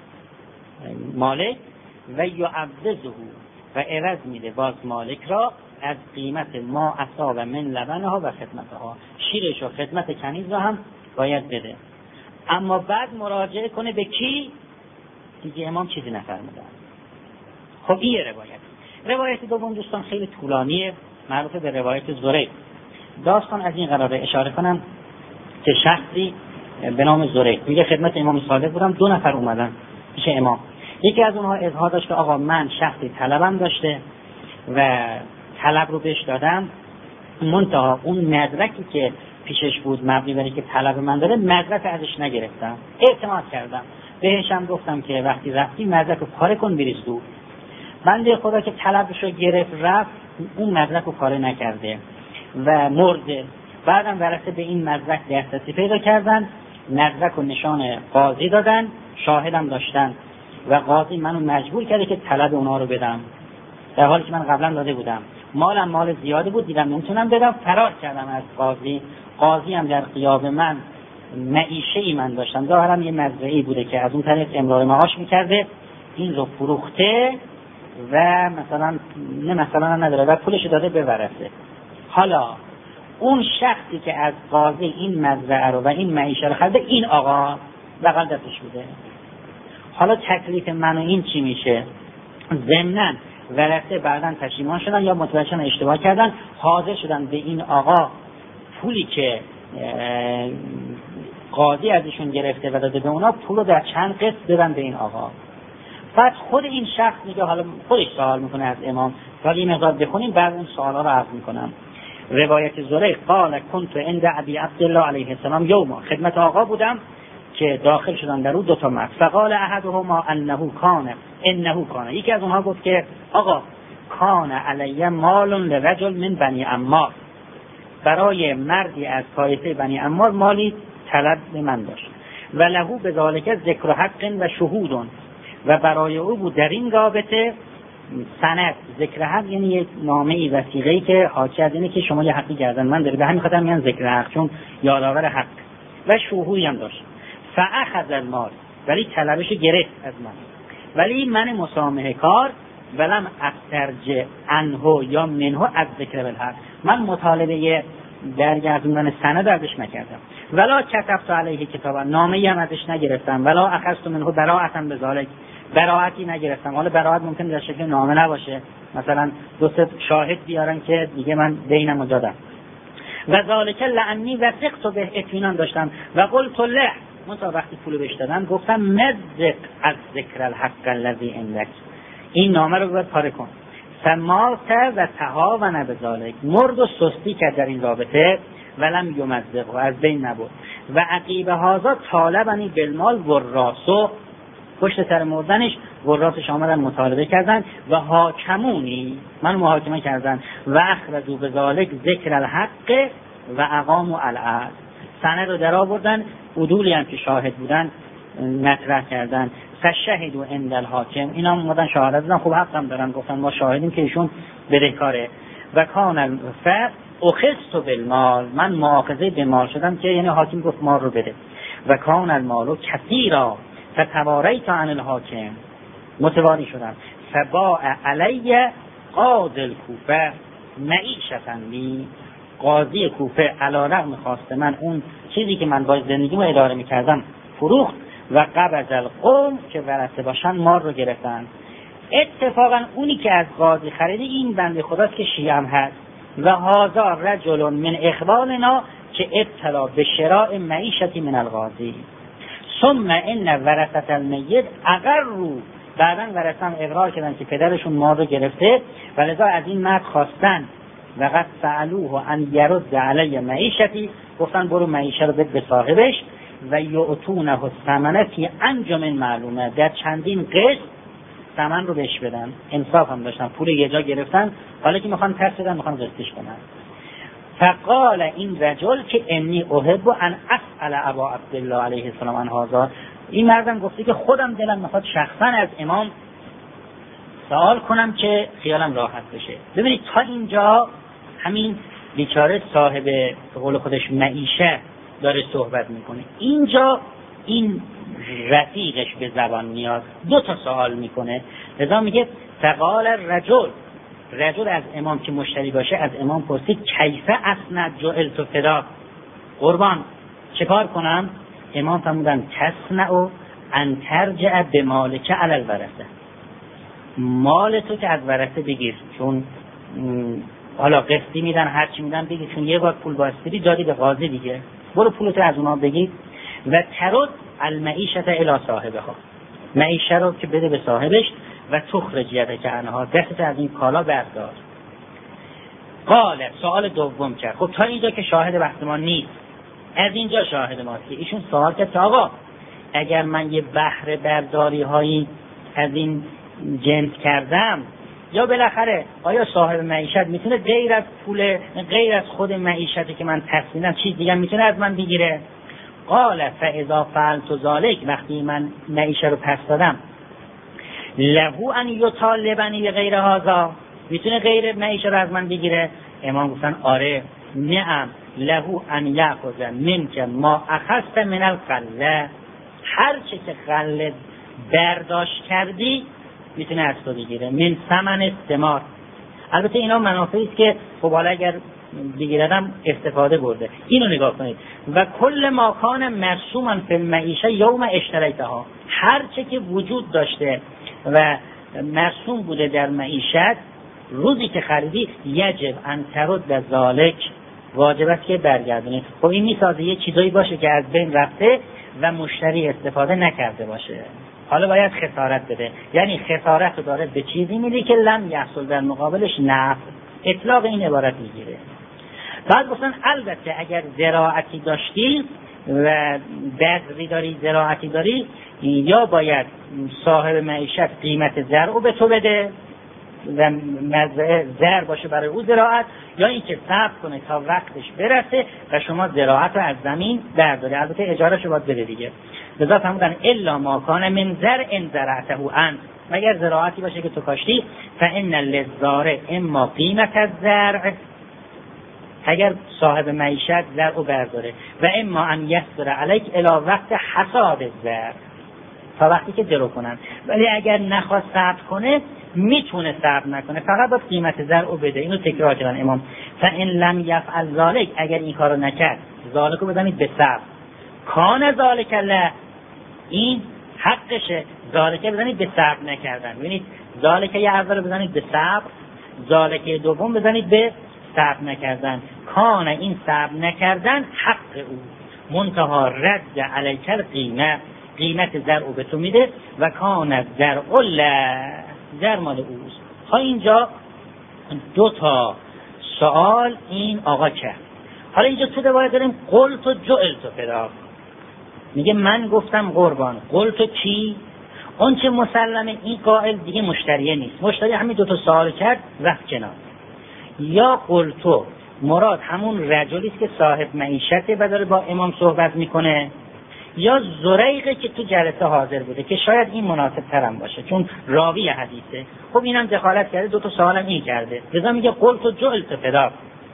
مالک و یعوضه و عوض میده باز مالک را از قیمت ما اصاب من لبنها و خدمتها، شیرش و خدمت کنیز را هم باید بده. اما بعد مراجعه کنه به کی؟ دیگه امام چیزی نفرمودن. خب این روایت دوم دوستان خیلی طولانیه، معروف به روایت زریق. داستان از این قراره اشاره کنم که شخصی به نام زریق میگه خدمت امام صادق بودم، 2 نفر اومدن پیش امام. یکی از اونها اظهار داشت که آقا من شخصی طلبم داشته و طلب رو بهش دادم، منتها اون مدرکی که پیشش بود مبنی بر که طلب من داره مدرک ازش نگرفتم، اعتماد کردم بهشم گفتم که وقتی رفتی مدرک رو پاره کن بریز دور. بنده خدا که طلبش رو گرفت رفت، اون مدرک رو پاره نکرده و مرده. بعدم ورثه به این مدرک دسترسی پیدا کردن، مدرک رو نشان قاضی دادن، شاهدم داشتن و قاضی منو مجبور کرده که طلب اونا رو بدم، در حالی که من قبلا داده بودم. مالم مال زیاده بود، دیدم نمیتونم بدم، فرار کردم از قاضی. قاضی هم در غیاب من معیشه‌ای من داشتم، ظاهرا یه مزرعه‌ای بوده که از اون طریق امرار معاش میکرده، این رو فروخته و مثلا نداره و پولش داده به ورثه. حالا اون شخصی که از قاضی این مزرعه رو و این معیشه رو خریده، این آقا بغل دستش بوده. حالا تکلیف من و این چی میشه؟ ضمناً ورثه بعداً پشیمان شدن یا متوجه شدن اشتباه کردن، حاضر شدن به این آقا پولی که قاضی ازشون گرفته و داده به اونا پول رو در چند قسط بدن به این آقا. بعد خود این شخص میگه، حالا خودش سوال میکنه از امام، ولی این مقدار بخونیم بعد اون سوالا رو عرض میکنم. روایت زریق قال کنت عند ابی عبدالله علیه السلام یوما، خدمت آقا بودم که داخل شدن در او 2 مرد. فقال احدهما انه کان، یکی از اونها گفت که آقا کان علی مال لرجل من بنی عمار، برای مردی از طایفه بنی عمار مالی طلب من داشت. و لهو بذالک ذکر حق و شهود، و برای او بود در این رابطه سند. ذکر حق یعنی یک نامه‌ای وثیقه‌ای که حاکی از اینه که شما یه حقی گردن من داره، به همین خاطر میگن ذکر حق، چون یادآور حق. و شهودی هم داشت. فاخذ المال، ولی طلبش گرفت از من، ولی من مسامحه کار ولم استرجع عنه یا منه از ذکر بالحق، من مطالبه درگردوندن سند ازش نکردم. ولا کتبت علیه کتابا، نامه‌ای هم ازش نگرفتم. ولا اخذت منه براءتا بذلک، براءتی نگرفتم. حالا براءت ممکن در شکل نامه نباشه، مثلا 2 شاهد بیارن که دیگه من دینمو دادم. و ذالک لعنی وثقت به، اطمینان داشتم. و قلت له، منتها وقتی پول بهش دادم گفتم مزق از ذکر الحق الذی عندک، این نامه رو باید پاره کن. فمات و تهاون بذالک، مرد و سستی کرد در این رابطه. ولم یمزق، و از بین نبود. و عقیب هذا طالبنی بالمال وراسو، پشت سر مردنش وراسش آمدن مطالبه کردن. و حاکمونی، من محاکمه کردن. و اخرجوا بذالک ذکر الحق و اقاموا العدل، سند رو در آوردن، عدولی هم که شاهد بودن مطرح کردن. فشهدوا عند الحاکم، اینا اومدن شهادت دادن، خوب حق هم دارن، گفتن ما شاهدیم که ایشون بدهکاره. و کان الفقر اخذت بالمال، من مؤاخذه به مال شدم که یعنی حاکم گفت مال رو بده. و کان المال کثیرا فتواریت عن الحاکم، متواری شدم. فباع علی قاضی الکوفه معیشتا لی، قاضی کوفه علی رغم خواست من اون چیزی که من باید زندگیمو اداره میکردم فروخت. و قبض القوم که ورثه باشن مال رو گرفتن. اتفاقا اونی که از قاضی خریده این بنده خداست که شیعه هم هست. و هذا رجل من اخواننا که ابتلا به شراء معیشتی من القاضی. ثم ان ورثه المیت اقروا، بعداً ورثه هم اقرار کردن که پدرشون مال رو گرفته، ولذا از این مرد خواستن. و قد سألوه ان یرد علی معیشتی، گفتن برو معیشه رو بده به صاحبش. و یعطونه الثمن فی انجم معلومه، در چندین قسط ثمن رو بهش بدن. انصاف هم داشتن، پول یه جا گرفتن، حالا که میخوان ترس بدن میخوان قسطش کنن. فقال این رجل که انی احب ان اسأل ابا عبدالله علیه السلام عن هذا، این مردم گفته که خودم دلم میخواد شخصا از امام سوال کنم که خیالم راحت بشه. ببینید تا اینجا همین بیچاره صاحب به قول خودش معیشه داره صحبت میکنه. اینجا این رفیقش به زبان میاد، 2 سوال میکنه. لذا میگه فقال رجل از امام که مشتری باشه از امام پرسید کیفه اسند جعلت فدا، قربان چه کار کنم؟ امام فرمودن تصنع ان ترجع به مالک علی الورثه، مال تو که از ورثه بگیر، چون حالا قسطی میدن هرچی میدن بگیر، چون یه بار پول باستی دادی به قاضی دیگه، برو پولتو از اونا بگیر. و ترد المعیشت الی صاحبها، معیشه رو که بده به صاحبش. و تخرج یدک عنها، دستت از این کالا بردار. قال، سوال دوم کرد. خب تا اینجا که شاهد وقت ما نیست، از اینجا شاهد ماست که ایشون سوال کرد آقا اگر من یه بهره برداری هایی از این جنس کردم، یا بالاخره آیا صاحب معیشت میتونه غیر از پول، غیر از خود معیشتی که من تحصیلم چیز دیگه میتونه از من بگیره؟ قال فاذا فعلت ذلك، وقتی من معیشه رو پس دادم، له ان یطالبنی غیر هذا، میتونه غیر معیشه رو از من بگیره؟ امام گفتن آره، نعم له ان یاخذ منک ما اخذت من القله، هر چه که قله برداشت کردی میتونه از تو بگیره. من ثمن استمار، البته اینا منافعی است که خب حالا اگر بگیردم استفاده برده. اینو نگاه کنید. و کل ما کان مرسوما فی المعیشه یوم اشتریتها، هر چه که وجود داشته و مرسوم بوده در معیشت، روزی که خریدی یجب ان ترد ذالک، واجب است که برگردونی. خب این میسازه یه چیزایی باشه که از بین رفته و مشتری استفاده نکرده باشه، حالا باید خسارت بده. یعنی خسارت رو داره به چیزی میده که لم یحصل در مقابلش نفع. اطلاق این عبارت میگیره. بعد گفتن البته اگر زراعتی داشتی و بذری داری، زراعتی داری، یا باید صاحب معیشت قیمت زرع به تو بده و مزرعه زرع باشه برای او زراعت، یا اینکه صبر کنه تا وقتش برسه و شما زراعت رو از زمین برداری. البته اجارهشو باید بده دیگه. لذا فرمودن الا ما کان من زرع زرعته انت، مگر زراعتی باشه که تو کاشتی، فان للزارع اما قیمت الزرع، اگر صاحب معیشت زرع رو برداره، و اما ان یصبر علیک الی وقت حصاد الزرع، تا وقتی که درو کنن. ولی اگر نخواست صبر کنه میتونه صبر نکنه، فقط باید قیمت زرع رو بده. اینو تکرار کردن امام. فان لم یفعل ذلک، اگر این کارو نکرد، ذالک رو بزنید به صبر، کان ذالک له، این حقشه، ذالک بزنید به صبر نکردن. ببینید ذالک یه اول بزنید به صبر، ذالک دوم بزنید به صبر نکردن. کان، این صبر نکردن حق او، منتها رد علیک القیمه، قیمت زرع به تو میده، و کان زرع له، زرع مال اوست. ها اینجا دو تا سوال این آقا کرد. حالا اینجا تو روایت داریم قلت و جعلت فدا، میگه من گفتم قربان. قلت کی؟ اون چه مسلمه این قائل دیگه مشتریه نیست، مشتری همین دو تا سوال کرد رفت کنار. یا قلتو مراد همون رجلی است که صاحب معیشته و داره با امام صحبت میکنه، یا زریقه که تو جلسه حاضر بوده که شاید این مناسب ترم باشه چون راوی حدیثه. خب اینم دخالت کرده، دو تا سوالم این کرده، لذا میگه قلت و جعلت فدا.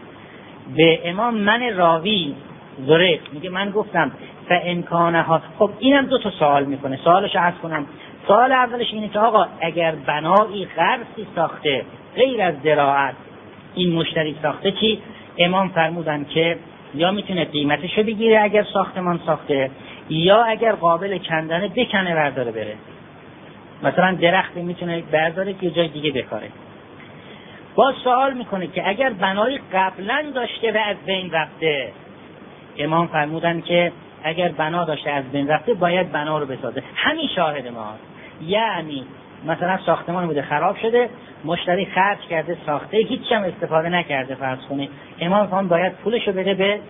به امام من راوی زریق میگه من گفتم فانکانها. خب اینم دو تا سوال میکنه، سوالش عرض کنم. سوال اولش اینه که آقا اگر بنایی خرسی ساخته غیر از زراعت، این مشتری ساخته چی؟ امام فرمودن که یا میتونه قیمتشو بگیره اگر ساختمان ساخته، یا اگر قابل کندنه بکنه برداره بره. مثلا درخت میتونه برداره که جای دیگه بکاره. باز سوال میکنه که اگر بنایی قبلا داشته و از بین رفته، امام فرمودن که اگر بنا داشته از بین رفته باید بنا رو بسازه. همین شاهد ما. یعنی مثلا ساختمان بوده خراب شده، مشتری خرج کرده ساخته، هیچ هم استفاده نکرده فرض کنه، امام فرمود باید پولشو بده به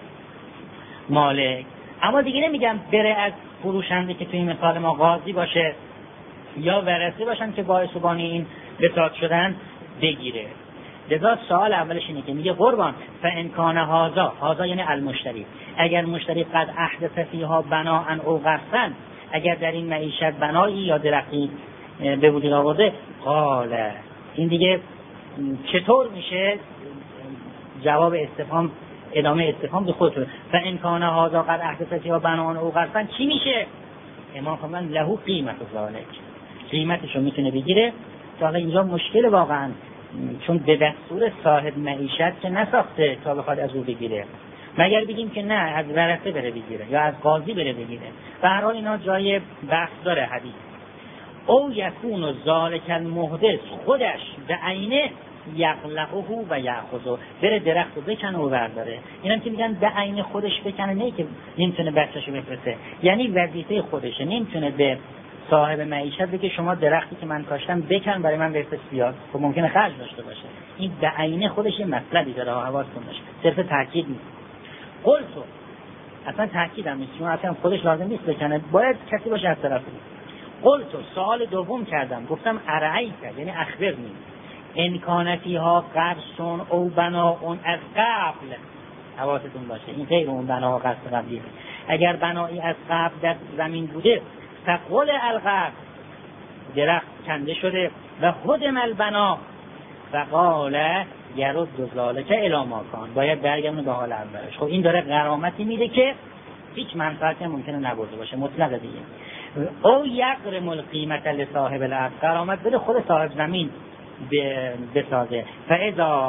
مالک. اما دیگه نمیگم بره از فروشنده که توی این مثال ما قاضی باشه یا ورثه باشن که باعث و بانی این بساط شدن بگیره. لذا سوال اولش اینه که میگه قربان فان کان هذا یعنی المشتری، اگر مشتری قد احدث فیها بناء او غرسا، اگر در این معیشت بنایی یا درختی به وجود آورده، قال این دیگه چطور میشه؟ جواب استفهام، ادامه استفهام به خودتون. فان کان هذا قد احدث فیها بناء او غرسا چی میشه؟ امام فرمودن له قیمت ذالک، قیمتشو میتونه بگیره. تا اینجا مشکل واقعا، چون به دستور صاحب معیشت که نساخته تا بخواد از او بگیره، مگر بگیم که نه از ورثه بره بگیره یا از قاضی بره بگیره. به هر حال اینا جای بحث داره حدیث. او یکون ذالک المحدث خودش به عینه یقلقه و یاخذه، بره درخت رو بکنه و برداره. اینم که میگن به عین خودش بکنه، نه که نمیتونه بچه‌شو بفرسته، یعنی وظیفه خودشه، نمیتونه به صاحب معیشت بگه شما درختی که من کاشتم بکن برای من بفرست بیاد. خب ممکنه خرج داشته باشه. این به عینه خودش یه مطلبی داره، حواستون باشه، صرف تاکید نیست. قلتو اصلا تاکید هم نیست، چون اصلا خودش لازم نیست بکنه، باید کسی باشه از طرف. قلتو سوال دوم کردم، گفتم ارعیت یعنی اخبرنی ان کان فیها قرص او بناء از قبل، حواستون باشه این غیر اون بنا و قرص قبلی. اگر بنایی از قبل در زمین بوده، فقل القرص درخت کنده شده، و هدم البنا فقال یرد ذالک الی ما کان، باید برگردونه به حال اولش. خب این داره غرامتی میده که هیچ منفعتی ممکنه نبرده باشه، مطلق دیگه. او یقرم القیمت لصاحب الارض، غرامت بده خود صاحب زمین بسازه. فاذا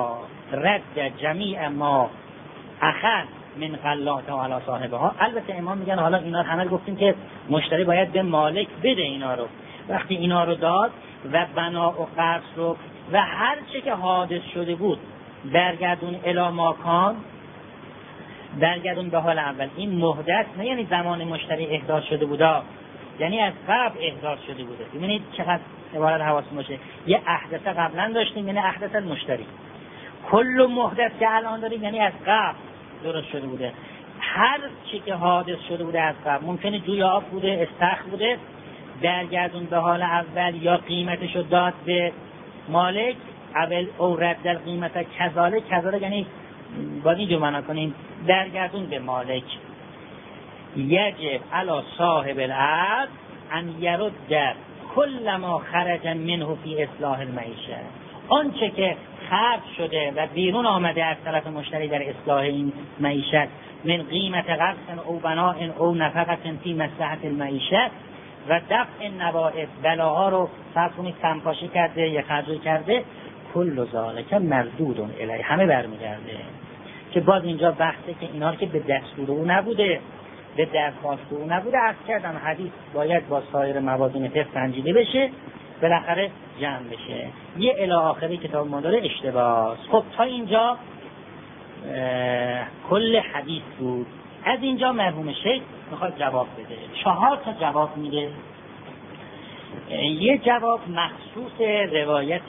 رد جمیع ما اخذ من غلات علی صاحبها. البته امام میگن حالا اینا همه گفتیم که مشتری باید به مالک بده اینا رو. وقتی اینا رو داد و بنا و قرض رو و هر چه که حادث شده بود برگردون الی ماکان، برگردون به حال اول. این محدث نه یعنی زمان مشتری احداث شده بودا، یعنی از قبل احداث شده بوده. ببینید چقدر عبارت حواستون باشه. یه احدث قبلا داشتیم یعنی احدث مشتری. کل محدث که الان داریم یعنی از قبل درست شده بوده. هر چی که حادث شده بوده از قبل، ممکنه جوی آب بوده، استخر بوده، برگردون به حال اول یا قیمتش رو داد به مالک اول او رد در قیمت کذالک یعنی باید اینجور معنا کنیم برگردون به مالک. یجب علی صاحب العقد ان یرد کل ما خرج منه فی اصلاح المعیشه. آنچه که خرج شده و بیرون آمده از طرف مشتری در اصلاح این معیشت من قیمت قرض او بناء او نفقه فی مصلحت المعیشه و دفع نوائب بلاها رو فرض کنید سمپاشی کرده یا خرج کرده، کل ذالک مردود الیه، همه برمیگرده. که باز اینجا بحثه که اینا که به دستور او نبوده، به درخواست او نبوده. عرض کردم حدیث باید با سایر موازین فقه سنجیده بشه، بالاخره جمع بشه. یه الی آخری کتاب ما داره اشتباه. خب تا اینجا کل حدیث بود. از اینجا مرحوم شیخ میخواد جواب بده. 4 تا جواب میده. یه جواب مخصوص روایت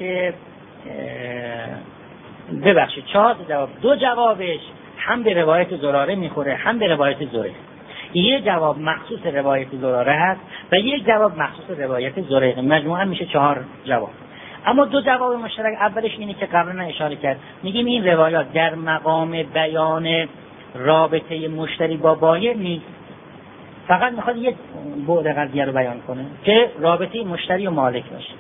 4 تا جواب. 2 جوابش هم به روایت زراره میخوره هم به روایت زراره. یه جواب مخصوص روایت زراره هست و یک جواب مخصوص روایت زراره. مجموعاً میشه 4 جواب. اما 2 جواب مشترک. اولش اینه که قبلا اشاره کرد، میگیم این روایات در مقام بیان رابطه مشتری با بایع نیست، فقط میخواد یک بعد قضیه رو بیان کنه که رابطه مشتری و مالک باشه.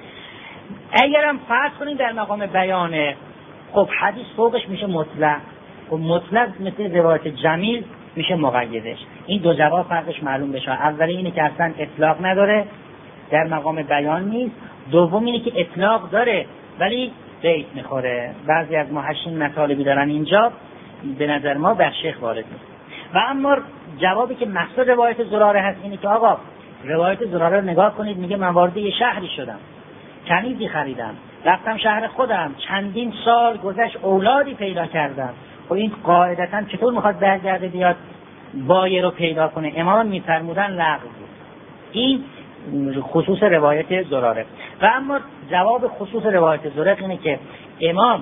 اگرم فرض کنیم در مقام بیانه، خب حدیث فوقش میشه مطلق، خب مطلق مثل روایت جمیل میشه مقیدش. این 2 جواب فرقش معلوم بشه. اولی اینه که اصلا اطلاق نداره، در مقام بیان نیست. دوم اینه که اطلاق داره ولی بیت میخوره. بعضی از محشین مطالبی دارن اینجا به نظر ما بر شیخ وارد نیست. و اما جوابی که مقصود روایت زراره هست اینه که آقا روایت زراره رو نگاه کنید، میگه من وارد یه شهری شدم، کنیزی خریدم، رفتم شهر خودم، چندین سال گذشت، اولادی پیدا کردم. و این قاعدتا چطور میخواد برگرده بیاد بایع رو پیدا کنه؟ امام میفرمودن لغو بود. این خصوص روایت زراره. و اما جواب خصوص روایت زراره اینه که امام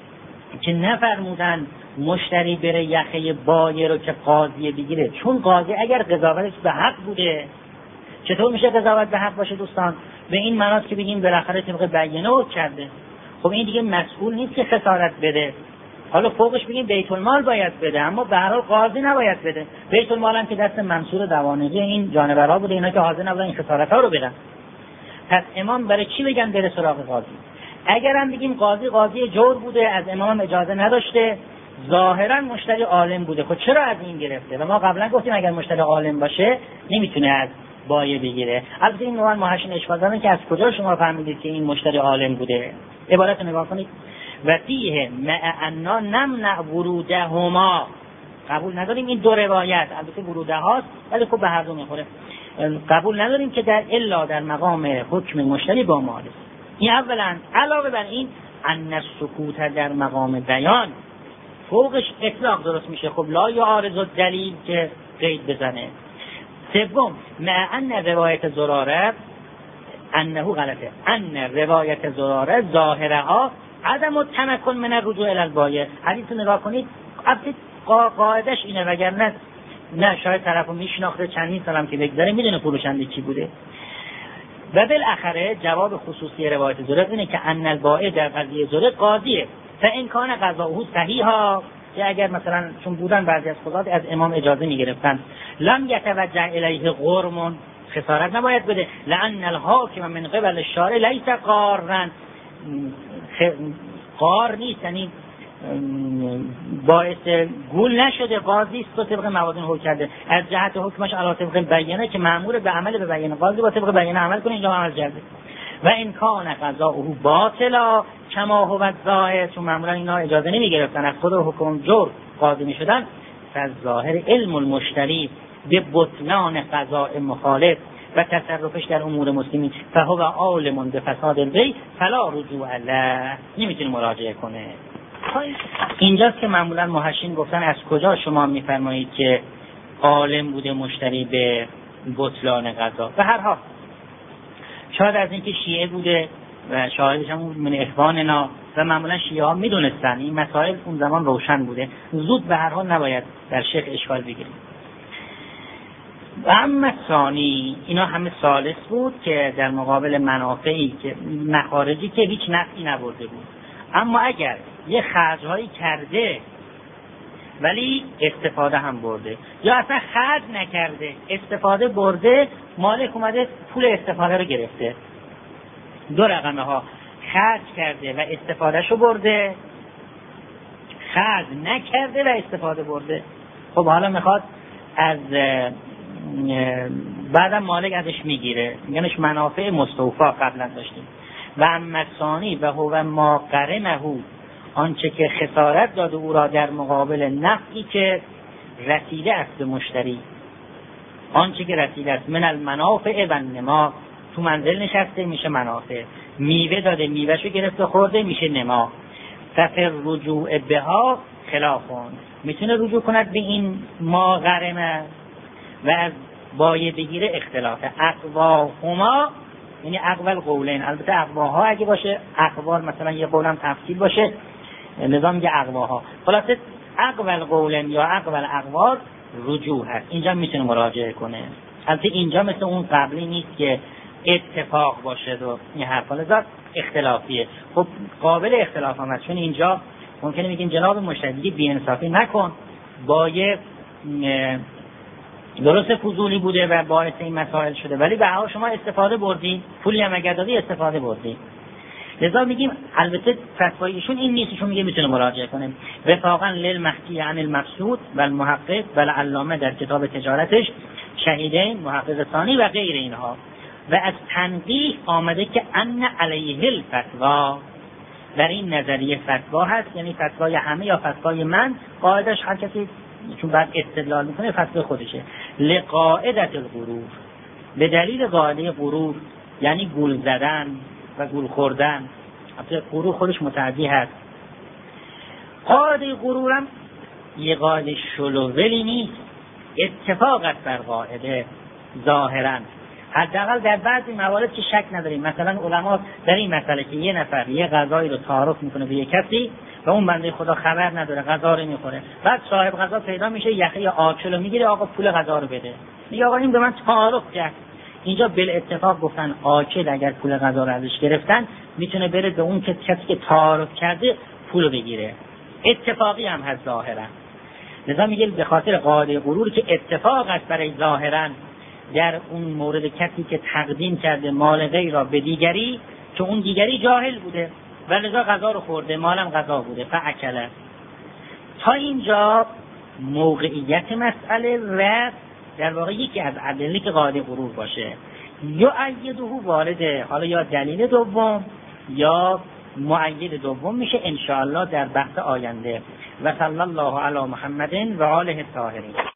که نفرمودن مشتری بره یخه بایع رو که قاضی بگیره، چون قاضی اگر قضاوتش به حق بوده، چطور میشه قضاوت به حق باشه دوستان؟ به این معناست که بگیم بالاخره طبق بیانه حکم کرده، خب این دیگه مسئول نیست که خسارت بده. حالا فوقش بگیم بیت المال باید بده، اما به هر حال قاضی نباید بده. بیت المال هم که دست منصور دوانگی این جانورها بوده، اینا که حاضر نبودن این خسارت‌ها رو بدن. پس امام برای چی بگن بره سراغ قاضی؟ اگرم بگیم قاضی جور بوده، از امام اجازه نداشته، ظاهرا مشتری عالم بوده، خب چرا از این گرفته؟ و ما قبلا گفتیم اگر مشتری عالم باشه نمیتونه از بایع بگیره. البته این نوع محشین اشکال داره که از کجا شما فهمیدید که این مشتری عالم بوده؟ عبارت رو نگاه کنید. و فیه مع انا نمنع ورودهما، قبول نداریم این 2 روایت، البته وروده هاست ولی خب به هر دو میخوره، قبول نداریم که در الا در مقام حکم مشتری با مالک. این اولا. علاوه بر این ان السکوت در مقام بیان فوقش اطلاق درست میشه، خب لا یعارض الدلیل که قید بزنه. سوم مع ان روایت زراره انه غلطه، ان روایت زراره ظاهرها عدم التمکن من الرجوع الی البایع. حدیث نگاه کنید، البته قاعدش اینه، وگرنه نه شاید طرفو میشناخته، چندین سالم که بگذره میدونه فروشنده کی بوده. و بالاخره جواب خصوصی روایت زرق اینه که ان البائع در قضیه زرق قاضیه، فان کان قضاؤه صحیحا، که اگر مثلا چون بودن بعضی از قضات از امام اجازه میگرفتن، لم یتوجه الیه غرم، خسارت نباید بده، لان الحاکم من قبل الشارع لیس قارا، قار نیست، یعنی باعث گول نشده، قاضی است و طبق موازین حکم کرده، از جهت حکمش علی طبق بیانه که مأمور به عمل به بیانه، قاضی با طبق بیانه عمل کنه، اینجا عمل کرده. و ان کان قضاؤه باطلا کما هو ظاهر، چون معمولا اینا اجازه نمیگرفتن از خود حکم جور قاضی میشدن، فالظاهر علم المشتری به بطلان قضاء مخالف و تصرفش در امور مسلمین فهو عالم به فساد البیع فلا رجوع له، نمیتونه مراجعه کنه. اینجاست که معمولا محشین گفتن از کجا شما میفرمایید که عالم بوده مشتری به بطلان قضا؟ به هر حال شاید از اینکه شیعه بوده و شاهدش هم من اخواننا و معمولا شیعه ها میدونستن این مسائل اون زمان روشن بوده، زود به هر حال نباید در شیخ اشکال بگیریم. و اما ثانی، اینا همه ثالث بود که در مقابل منافعی که مخارجی که هیچ نفعی نبرده بود، اما اگر یه خرجهایی کرده ولی استفاده هم برده، یا اصلا خرج نکرده استفاده برده، مالک اومده پول استفاده رو گرفته، دو رقمه ها، خرج کرده و استفادهشو برده، خرج نکرده و استفاده برده. خب حالا میخواد از بعدم مالک ازش میگیره، میگنش منافع مستوفا قبلا داشتیم. و اما ثانی و هو ما قرنه، آنچه که خسارت داده او را در مقابل نفعی که رسیده است به مشتری، آنچه که رسیده است من المنافع و النما، تو منزل نشسته میشه منافع، میوه داده میوهشو گرفته خورده میشه نما. ففر رجوع بها خلافون، میتونه رجوع کند به این ما غرمه و از بایه بگیره اختلاف. اقواهما یعنی اقوال قولین، البته اقواها اگه باشه اقوال مثلا یه قولم تفصیل باشه نظام میگه اقواها، خلاصه اقوال قولین یا اقوال اقوال رجوع هست، اینجا میتونه مراجعه کنه. البته اینجا مثل اون قبلی نیست که اتفاق باشه و این حرفا، لذا اختلافیه. خب قابل اختلاف هم هست، چون اینجا ممکنه میگیم جناب مشتری دیگه بی‌انصافی نکن، با یه درست فضولی بوده و باعث این مسائل شده، ولی به هر شما استفاده بردی، پولی هم اگر دادی استفاده بردی. لذا میگیم البته فتوای ایشون این نیست، ایشون میگه میتونه مراجعه کنه. وفاقا للمحکی عن المقصود و المحقق و العلامه در کتاب تجارتش، شهیدین، محقق ثانی و غیر اینها. و از تنقیح آمده که ان علیه الفتوا، در این نظریه فتوا هست، یعنی فتوای همه یا فتوای من، قاعدش هر کسی چون بعد استدلال میکنه فتوای خودشه. لقاعدت الغرور، به دلیل قاعده غرور، یعنی گول زدن و گول خوردن. البته غرور خودش متعدی هست. قاعده غرورم یه قاعده شلوولی نیست، اتفاق است بر قاعده ظاهرا، حداقل در بعضی موارد که شک نداریم. مثلا علما در این مسئله که یه نفر یه غذایی رو تعارف میکنه به یه کسی و اون بنده خدا خبر نداره غذا رو میخوره، بعد صاحب غذا پیدا میشه یخه آچل رو میگیره، آقا پول غذا رو بده، میگه آقا این به من تعارف کرد. اینجا بل اتفاق گفتن آچل اگر پول غذا رو ازش گرفتن میتونه بره به اون کسی که تعارف کرده پول رو بگیره، اتفاقی هم هست ظاهرا. لذا میگه به خاطر قاعده غرور که اتفاق است برای ظاهرا در اون مورد کسی که تقدیم کرده مال غیر را به دیگری، که اون دیگری جاهل بوده و لذا غذا رو خورده، مالم غذا بوده، فاکله. تا اینجا موقعیت مسئله و در واقع یکی از ادله که قاعده غرور باشه، یا ایده والده، حالا یا دلیل دوم یا مؤید دوم میشه ان شاء الله در بحث آینده. و صلی الله علی محمد و آله الطاهرین.